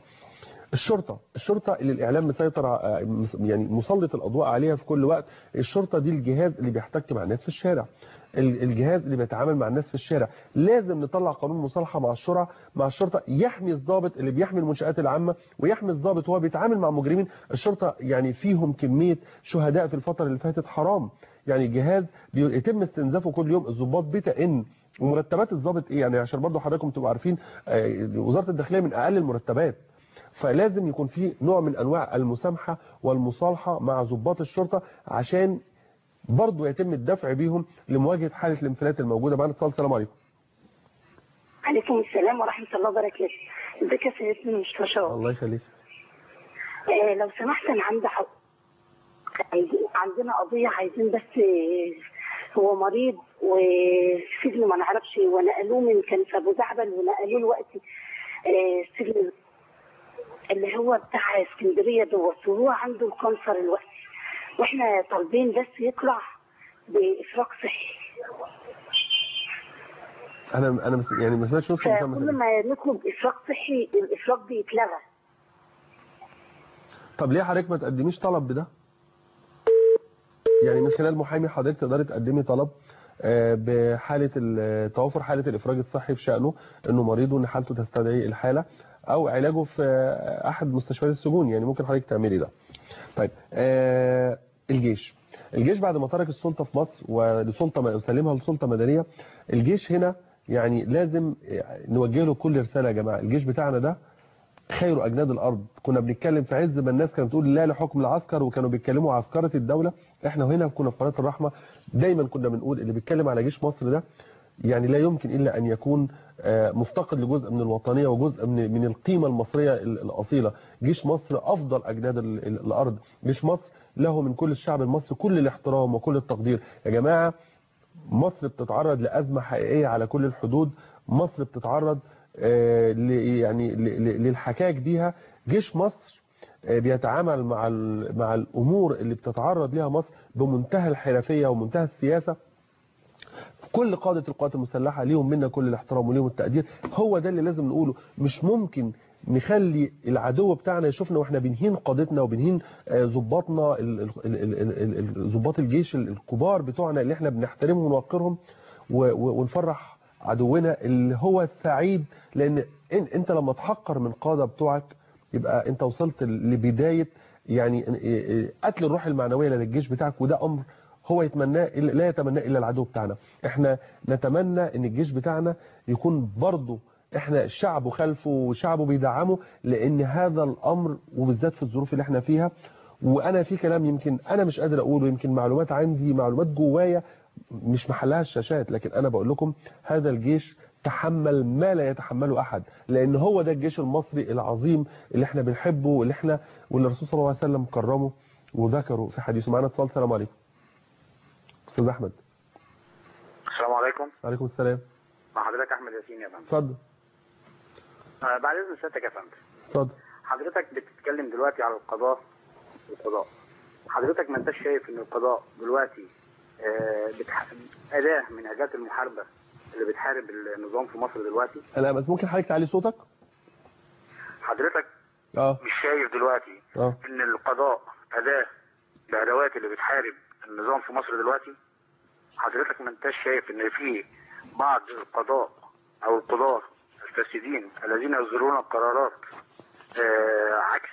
الشرطة اللي الإعلام مسيطر يعني مسلط الأضواء عليها في كل وقت. الشرطة دي الجهاز اللي بيحتك مع الناس في الشارع، الجهاز اللي بيتعامل مع الناس في الشارع. لازم نطلع قانون مصالحة مع الشرطة يحمي الضابط اللي بيحمي المنشآت العامة، ويحمي الضابط وهو بيتعامل مع مجرمين. الشرطة يعني فيهم كمية شهداء في الفترة اللي فاتت حرام. يعني جهاز بيتم استنزافه كل يوم. الضباط بتئن، ومرتبات الضابط ايه يعني عشان برضو حضراتكم تبقوا عارفين، وزارة الداخلية من اقل المرتبات. فلازم يكون في نوع من انواع المسامحة والمصالحة مع ضباط الشرطة عشان برضو يتم الدفع بيهم لمواجهة حالة الانفلات الموجودة. معنا اتصال. السلام عليكم. عليكم السلام ورحمة الله وبركاته. ازيك يا سيدنا المستشار؟ الله يخليك. لو سمحت انا عندي عندنا قضية عايزين، بس هو مريض وسجن ما نعرفش، ونقلوه من كان في ابو زعبل ونقلوه الوقت السجن اللي هو بتاع اسكندريه دوت، وهو عنده الكانسر الوقت، واحنا طالبين بس يطلع بافراج صحي. انا يعني ما سمعتش نص الكلام. كل ما نطلب افراج صحي الافراج بيتلغى. طب ليه حضرتك ما تقدميش طلب بده؟ يعني من خلال محامي حضرتك تقدري تقدمي طلب بحاله توافر حاله الافراج الصحي في شأنه انه مريض وان حالته تستدعي الحاله، او علاجه في احد مستشفيات السجون. يعني ممكن حضرتك تعملي ده. طيب الجيش بعد ما ترك السلطه في مصر ولسلطه سلمها لسلطه مدنيه، الجيش هنا يعني لازم نوجه له كل رساله. يا جماعه الجيش بتاعنا ده خير أجناد الأرض. كنا بنتكلم في عز ما الناس كانت بتقول لا لحكم العسكر، وكانوا بيتكلموا عسكرة الدولة. احنا هنا كنا في قناة الرحمة دايما كنا بنقول اللي بيتكلم على جيش مصر ده يعني لا يمكن إلا أن يكون مفتقد لجزء من الوطنية وجزء من القيمة المصرية الأصيلة. جيش مصر أفضل أجناد الأرض. جيش مصر له من كل الشعب المصري كل الاحترام وكل التقدير. يا جماعة مصر بتتعرض لأزمة حقيقية على كل الحدود. مصر بتتعرض يعني للحكاك بيها. جيش مصر بيتعامل مع الأمور اللي بتتعرض لها مصر بمنتهى الحرفية ومنتهى السياسة. كل قادة القوات المسلحة ليهم منا كل الاحترام وليهم التقدير. هو ده اللي لازم نقوله. مش ممكن نخلي العدو بتاعنا يشوفنا واحنا بنهين قادتنا وبنهين ضباطنا، ضباط الجيش الكبار بتوعنا اللي احنا بنحترمهم ونوقرهم، ونفرح عدونا اللي هو السعيد. لان انت لما تحقر من قادة بتوعك يبقى انت وصلت لبداية يعني قتل الروح المعنوية للجيش بتاعك، وده امر هو يتمناه لا يتمناه الا العدو بتاعنا. احنا نتمنى ان الجيش بتاعنا يكون برضه احنا شعبه خلفه وشعبه بيدعمه، لان هذا الامر وبالذات في الظروف اللي احنا فيها. وانا في كلام يمكن انا مش قادر اقوله، يمكن معلومات عندي، معلومات جوايا مش محلها الشاشات، لكن انا بقول لكم هذا الجيش تحمل ما لا يتحمله احد، لان هو ده الجيش المصري العظيم اللي احنا بنحبه، واللي الرسول صلى الله عليه وسلم كرمه وذكره في حديثه. معانا اتصال. السلام عليكم. استاذ احمد. السلام عليكم. وعليكم السلام. مع حضرتك احمد ياسين يا فندم. اتفضل. بعد اذن سيادتك يا فندم. اتفضل. حضرتك بتتكلم دلوقتي على القضاء والقضاء. حضرتك ما انتش شايف ان القضاء دلوقتي اداه من اداه المحاربه اللي بتحارب النظام في مصر دلوقتي؟ انا بس ممكن حضرتك تعلي صوتك؟ حضرتك مش شايف دلوقتي ان القضاء اداه الادوات اللي بتحارب النظام في مصر دلوقتي؟ حضرتك ما انتش شايف ان في بعض القضاء او القضاة الفاسدين الذين يصدرون القرارات عكس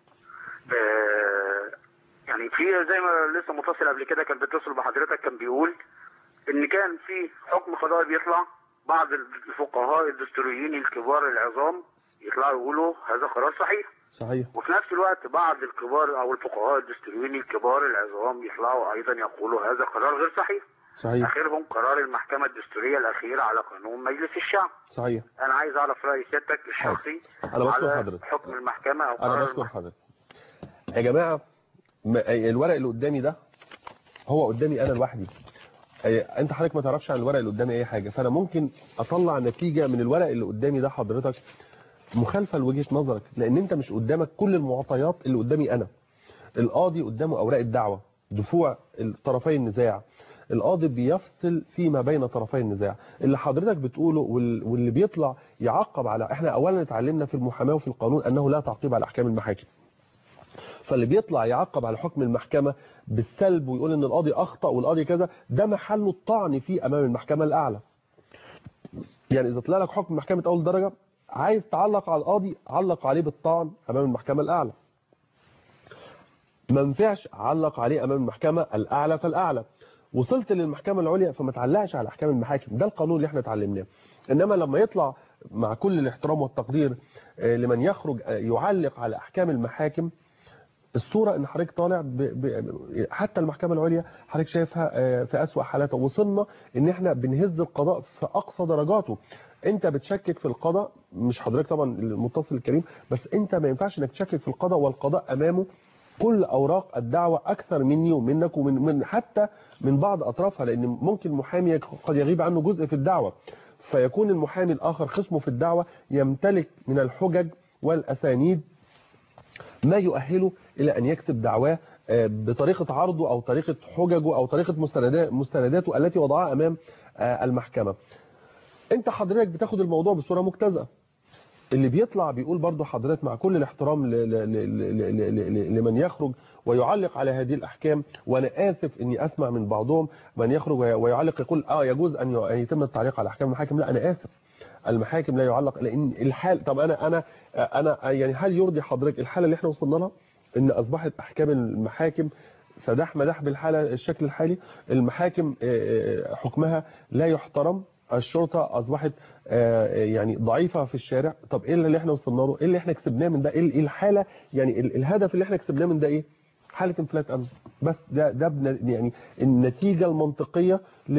يعني في زي ما لسه متصل قبل كده كان بيتصل بحضرتك كان بيقول ان كان في حكم قضائي بيطلع، بعض الفقهاء الدستوريين الكبار العظام يطلعوا يقولوا هذا قرار صحيح. وفي نفس الوقت بعض الكبار او الفقهاء الدستوريين الكبار العظام يطلعوا ايضا يقولوا هذا قرار غير صحيح. اخرهم قرار المحكمة الدستورية الاخير على قانون مجلس الشعب. صحيح. انا عايز اعرف رأي سيادتك الشخصي على حكم المحكمة او قرار انا بشكر حضرتك. يا جماعة الورق اللي قدامي ده هو قدامي انا لوحدي. انت حضرتك ما تعرفش عن الورق اللي قدامي اي حاجة، فانا ممكن اطلع نتيجة من الورق اللي قدامي ده حضرتك مخالفة لوجهة نظرك، لان انت مش قدامك كل المعطيات اللي قدامي انا. القاضي قدامه اوراق الدعوة، دفوع طرفي النزاع، القاضي بيفصل فيما بين طرفي النزاع. اللي حضرتك بتقوله واللي بيطلع يعقب على، احنا اولا اتعلمنا في المحاماة وفي القانون انه لا تعقيب على احكام المحاكم، فاللي بيطلع يعقب على حكم المحكمة بالسلب ويقول ان القاضي اخطأ والقاضي كذا، ده محله الطعن فيه امام المحكمة الاعلى. يعني اذا طلع لك حكم محكمة اول درجة عايز تعلق على القاضي، علق عليه بالطعن امام المحكمة الاعلى. ما ينفعش علق عليه امام المحكمة الاعلى فالاعلى. وصلت للمحكمة العليا فما تعلقش على احكام المحاكم، ده القانون اللي احنا اتعلمناه. انما لما يطلع مع كل الاحترام والتقدير لمن يخرج يعلق على احكام المحاكم، الصورة ان حضرتك طالع حتى المحكمة العليا حضرتك شايفها في اسوأ حالاتها. وصلنا ان احنا بنهز القضاء في اقصى درجاته. انت بتشكك في القضاء، مش حضرتك طبعا المتصل الكريم، بس انت ما ينفعش انك تشكك في القضاء والقضاء امامه كل اوراق الدعوة اكثر مني ومنك ومن حتى من بعض اطرافها، لان ممكن محامي قد يغيب عنه جزء في الدعوة، فيكون المحامي الاخر خصمه في الدعوة يمتلك من الحجج والاسانيد ما يؤهله الى ان يكسب دعواه بطريقة عرضه او طريقة حججه او طريقة مستنداته التي وضعها امام المحكمة. انت حضرتك بتاخد الموضوع بصورة مجتزأة. اللي بيطلع بيقول برضو حضرتك مع كل الاحترام لمن يخرج ويعلق على هذه الأحكام، وأنا آسف أني أسمع من بعضهم من يخرج ويعلق يقول يجوز أن يتم التعليق على أحكام المحاكم. لا، أنا آسف، المحاكم لا يعلق، لأن الحال. طب أنا يعني هل يرضي حضرتك الحالة اللي احنا وصلنا لها أن أصبحت أحكام المحاكم سداح مداح بالحالة الشكل الحالي؟ المحاكم حكمها لا يحترم، الشرطة أصبحت يعني ضعيفة في الشارع. طب إيه اللي احنا وصلنا له؟ إيه اللي احنا كسبناه من ده؟ إيه الحالة؟ يعني الهدف اللي احنا كسبناه من ده إيه؟ حالة انفلات أمن. بس ده يعني النتيجة المنطقية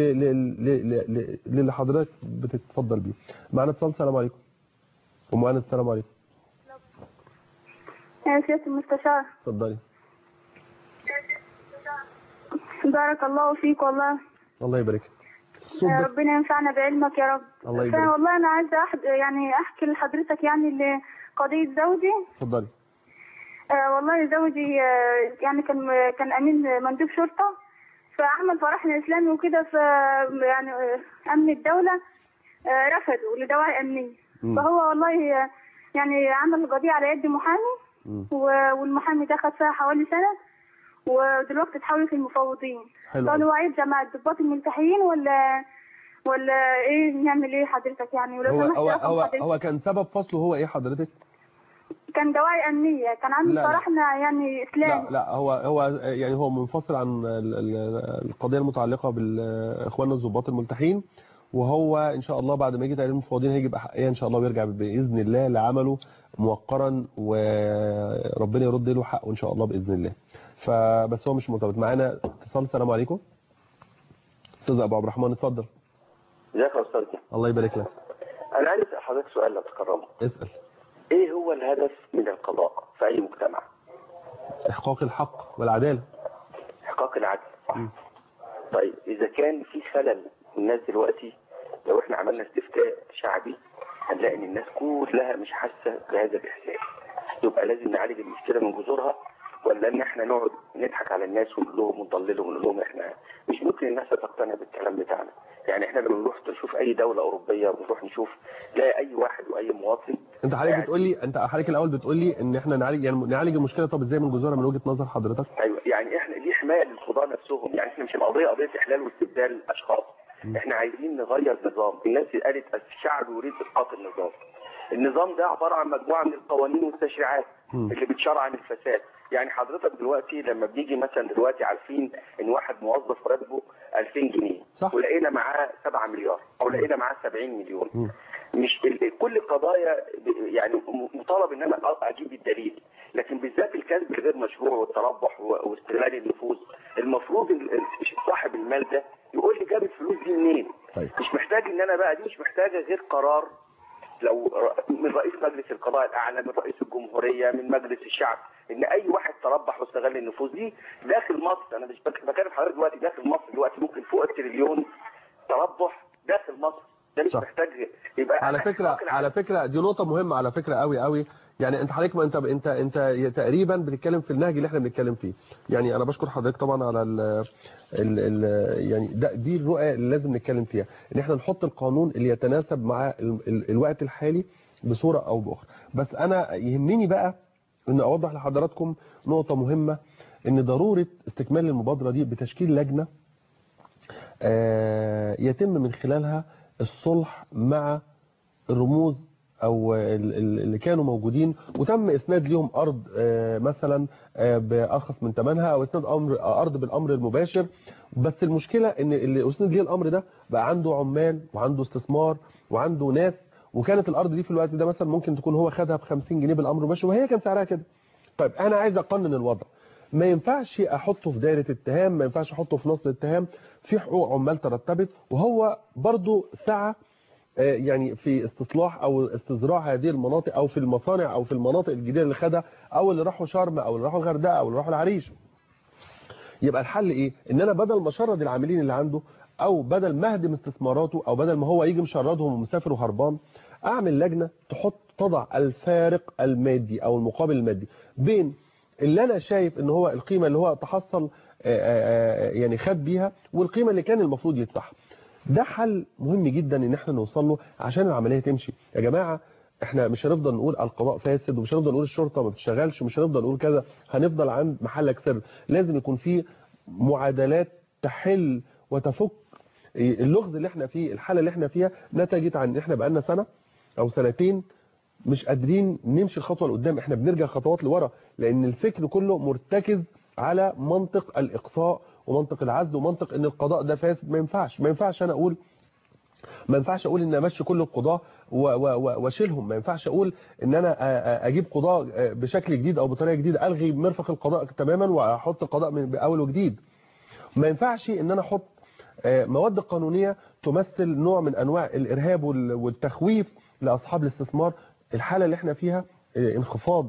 اللي حضرتك بتتفضل بيه. معنا اتصال. السلام عليكم. ومعنا السلام عليكم. يا سيادة المستشار. اتفضلي. بارك الله فيك والله. الله يبارك. ربنا ينفعنا بعلمك يا رب. الله يبارك. والله انا عايزه احكي لحضرتك يعني قضيه زوجي. اتفضلي. والله زوجي يعني كان امين مندوب شرطه، فعمل فرحنا اسلامي وكده، ف يعني امن الدوله رفضوا لدواعي امنيه. فهو والله يعني عمل قضيه على يد محامي، والمحامي ده خد فيها حوالي سنه، ودلوقتي اتحولت المفوضين. قالوا هو هيرجع مع الضباط الملتحيين ولا ايه؟ نعمل ايه حضرتك يعني؟ ولو هو كان سبب فصله هو ايه حضرتك؟ كان دواعي امنيه، كان عامل فرحنا يعني اسلامي. لا هو يعني هو منفصل عن القضيه المتعلقه بالاخوان الضباط الملتحين، وهو ان شاء الله بعد ما يجي تقرير المفوضين هيجي بحقيقه ان شاء الله ويرجع باذن الله لعمله موقرا، وربنا يرد له حقه ان شاء الله باذن الله. فبس هو مش مرتبط معانا. اتصال. السلام عليكم. استاذ ابو عبد الرحمن اتفضل. ازيك يا استاذ؟ الله يبارك لك. انا عايز اسال حضرتك سؤال لو تكرمت. اسال. ايه هو الهدف من القضاء في اي مجتمع؟ احقاق الحق والعداله. احقاق العدل. طيب اذا كان في خلل الناس دلوقتي، لو احنا عملنا استفتاء شعبي هنلاقي ان الناس كلها مش حاسه بهذا الاحساس، يبقى لازم نعالج المشكله من جذورها، ولا ان احنا نقعد نضحك على الناس ونقول لهم ونضللهم ونقول لهم احنا مش ممكن الناس تقتنع بالكلام بتاعنا. يعني احنا لما بنروح نشوف اي دوله اوروبيه ونروح نشوف نلاقي اي واحد واي مواطن. انت حضرتك بتقول لي، انت حضرتك الاول بتقول لي ان احنا نعالج المشكله. طب ازاي من جذورها من وجهه نظر حضرتك؟ ايوه يعني احنا ليه حمايه للقضاه نفسهم؟ يعني احنا مش القضيه قضيه احلال واستبدال اشخاص. احنا عايزين نغير نظام. الناس قالت الشعب يريد اسقاط النظام. النظام ده عباره عن مجموعه من القوانين والتشريعات اللي بتشرع الفساد. يعني حضرتك دلوقتي لما بنيجي مثلا دلوقتي عارفين ان واحد موظف راتبه 2000 جنيه ولقينا معاه 7 مليار او لقينا معاه 70 مليون. مش كل القضايا يعني مطالب ان انا اجيب الدليل، لكن بالذات الكسب الغير مشروع والتربح واستغلال النفوذ المفروض صاحب المال ده يقول لي جاب الفلوس دي منين. مش محتاج ان انا بقى، دي مش محتاجه غير قرار لو من رئيس مجلس القضاء الاعلى، من رئيس الجمهوريه، من مجلس الشعب، ان اي واحد تربح واستغل النفوذ دي داخل مصر. انا مش بكلم حضرتك دلوقتي داخل مصر دلوقتي ممكن فوق التريليون تربح داخل مصر. ده مش محتاج يبقى على فكره دي نقطه مهمه على فكره قوي. يعني انت حضرتك انت تقريبا بتتكلم في النهج اللي احنا بنتكلم فيه. يعني انا بشكر حضرتك طبعا على يعني دي الرؤيه اللي لازم نتكلم فيها، ان احنا نحط القانون اللي يتناسب مع الوقت الحالي بصوره او باخرى. بس انا يهمني بقى ان اوضح لحضراتكم نقطه مهمه، ان ضروره استكمال المبادره دي بتشكيل لجنه يتم من خلالها الصلح مع الرموز او اللي كانوا موجودين وتم اسناد ليهم ارض مثلا بارخص من ثمنها، او اسناد ارض بالامر المباشر. بس المشكله ان اللي اسند ليه الامر ده بقى عنده عمال وعنده استثمار وعنده ناس، وكانت الارض دي في الوقت ده مثلا ممكن تكون هو خدها ب 50 جنيه بالامر المباشر وهي كان سعرها كده. طيب انا عايز اقنن الوضع، ما ينفعش احطه في دايره اتهام، ما ينفعش احطه في نصل اتهام. في حقوق عمال ترتبط، وهو برضو سعى يعني في استصلاح او استزراع هذه المناطق، او في المصانع، او في المناطق الجديده اللي خدها، او اللي راحوا شرم، او اللي راحوا الغردقه، او اللي راحوا العريش. يبقى الحل ايه؟ ان انا بدل ما اشرد العاملين اللي عنده، او بدل ما اهدم استثماراته، او بدل ما هو يجي مشردهم ومسافر وهربان، اعمل لجنه تضع الفارق المادي او المقابل المادي بين اللي انا شايف ان هو القيمه اللي هو تحصل يعني خد بيها، والقيمه اللي كان المفروض يدفعها. ده حل مهم جدا ان احنا نوصل له عشان العمليه تمشي. يا جماعه احنا مش هنفضل نقول القضاء فاسد، ومش هنفضل نقول الشرطه ما بتشتغلش، ومش هنفضل نقول كذا، هنفضل عند محلك سر. لازم يكون في معادلات تحل وتفك اللغز اللي احنا فيه. الحاله اللي احنا فيها نتجت عن ان احنا بقالنا سنه او سنتين مش قادرين نمشي الخطوه لقدام، احنا بنرجع خطوات لورا، لان الفكر كله مرتكز على منطق الاقصاء ومنطق العزل ومنطق ان القضاء ده فاسد. ما ينفعش انا اقول، ما ينفعش اقول ان امشي كل القضاه واشيلهم. ما ينفعش اقول ان انا اجيب قضاه بشكل جديد او بطريقه جديده، الغي مرفق القضاء تماما واحط القضاء من اول وجديد. ما ينفعش ان انا احط مواد قانونيه تمثل نوع من انواع الارهاب والتخويف لاصحاب الاستثمار. الحاله اللي احنا فيها انخفاض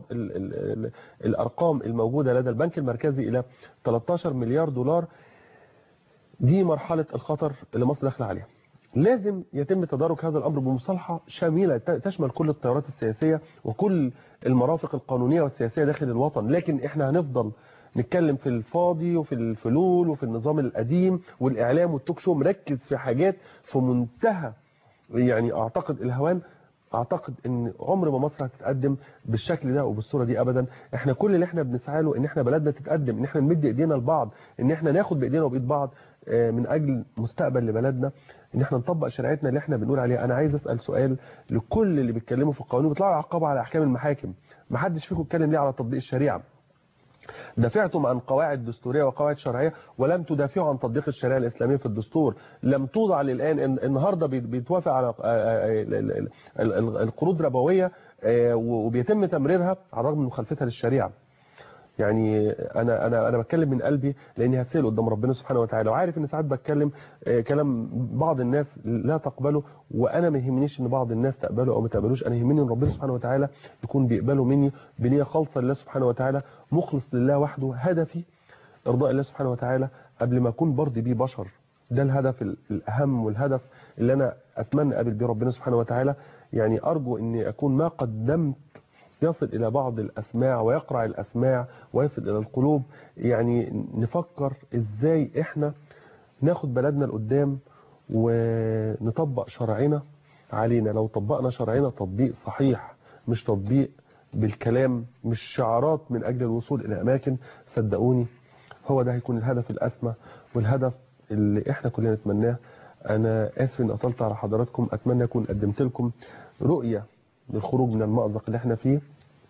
الارقام الموجوده لدى البنك المركزي الى 13 مليار دولار. دي مرحلة الخطر اللي مصر داخله عليها. لازم يتم تدارك هذا الأمر بمصالحة شاملة تشمل كل التيارات السياسية وكل المرافق القانونية والسياسية داخل الوطن. لكن احنا هنفضل نتكلم في الفاضي وفي الفلول وفي النظام القديم والإعلام والتوك شو مركز في حاجات في منتهى يعني أعتقد الهوان. اعتقد ان عمر ما مصر هتتقدم بالشكل ده وبالصوره دي ابدا. احنا كل اللي احنا بنسعى له ان احنا بلدنا تتقدم، ان احنا نمد ايدينا لبعض، ان احنا ناخد بايدينا وبايد بعض من اجل مستقبل لبلدنا، ان احنا نطبق شريعتنا اللي احنا بنقول عليها. انا عايز اسال سؤال لكل اللي بيتكلموا في القانون بيطلعوا يعقبوا على احكام المحاكم، ما حدش فيكم اتكلم ليه على تطبيق الشريعه؟ دافعتم عن قواعد دستورية وقواعد شرعية ولم تدافعوا عن تطبيق الشريعة الإسلامية في الدستور. لم توضع للآن النهاردة بيتوافق على القروض ربوية وبيتم تمريرها على الرغم من مخالفتها للشريعة. يعني انا بتكلم من قلبي لاني هتسال قدام ربنا سبحانه وتعالى، وعارف ان ساعات بتكلم كلام بعض الناس لا تقبله، وانا ما يهمنيش ان بعض الناس تقبله او ما تقبلوش. انا يهمني ان ربنا سبحانه وتعالى يكون بيقبله مني بنيه خالصه لله سبحانه وتعالى، مخلص لله وحده. هدفي ارضاء الله سبحانه وتعالى قبل ما اكون برضي بيه بشر. ده الهدف الاهم والهدف اللي انا اتمنى اقابل بيه ربنا سبحانه وتعالى. يعني ارجو اني اكون ما قدمت يصل إلى بعض الأسماع ويقرع الأسماع ويصل إلى القلوب. يعني نفكر إزاي إحنا ناخد بلدنا لقدام ونطبق شرعنا علينا. لو طبقنا شرعنا تطبيق صحيح، مش تطبيق بالكلام، مش شعارات من أجل الوصول إلى أماكن. صدقوني هو ده هيكون الهدف الأسمى والهدف اللي إحنا كلنا نتمناه. أنا آسف إن أطلت على حضراتكم، أتمنى أكون قدمت لكم رؤية للخروج من المأزق اللي احنا فيه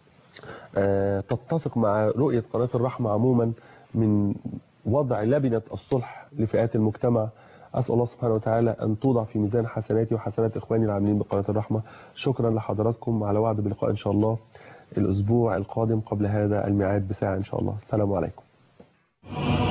تتفق مع رؤية قناة الرحمة عموما من وضع لبنة الصلح لفئات المجتمع. أسأل الله سبحانه وتعالى أن توضع في ميزان حسناتي وحسنات إخواني العاملين بقناة الرحمة. شكرا لحضراتكم، على وعد بلقاء إن شاء الله الأسبوع القادم قبل هذا الميعاد بساعة إن شاء الله. السلام عليكم.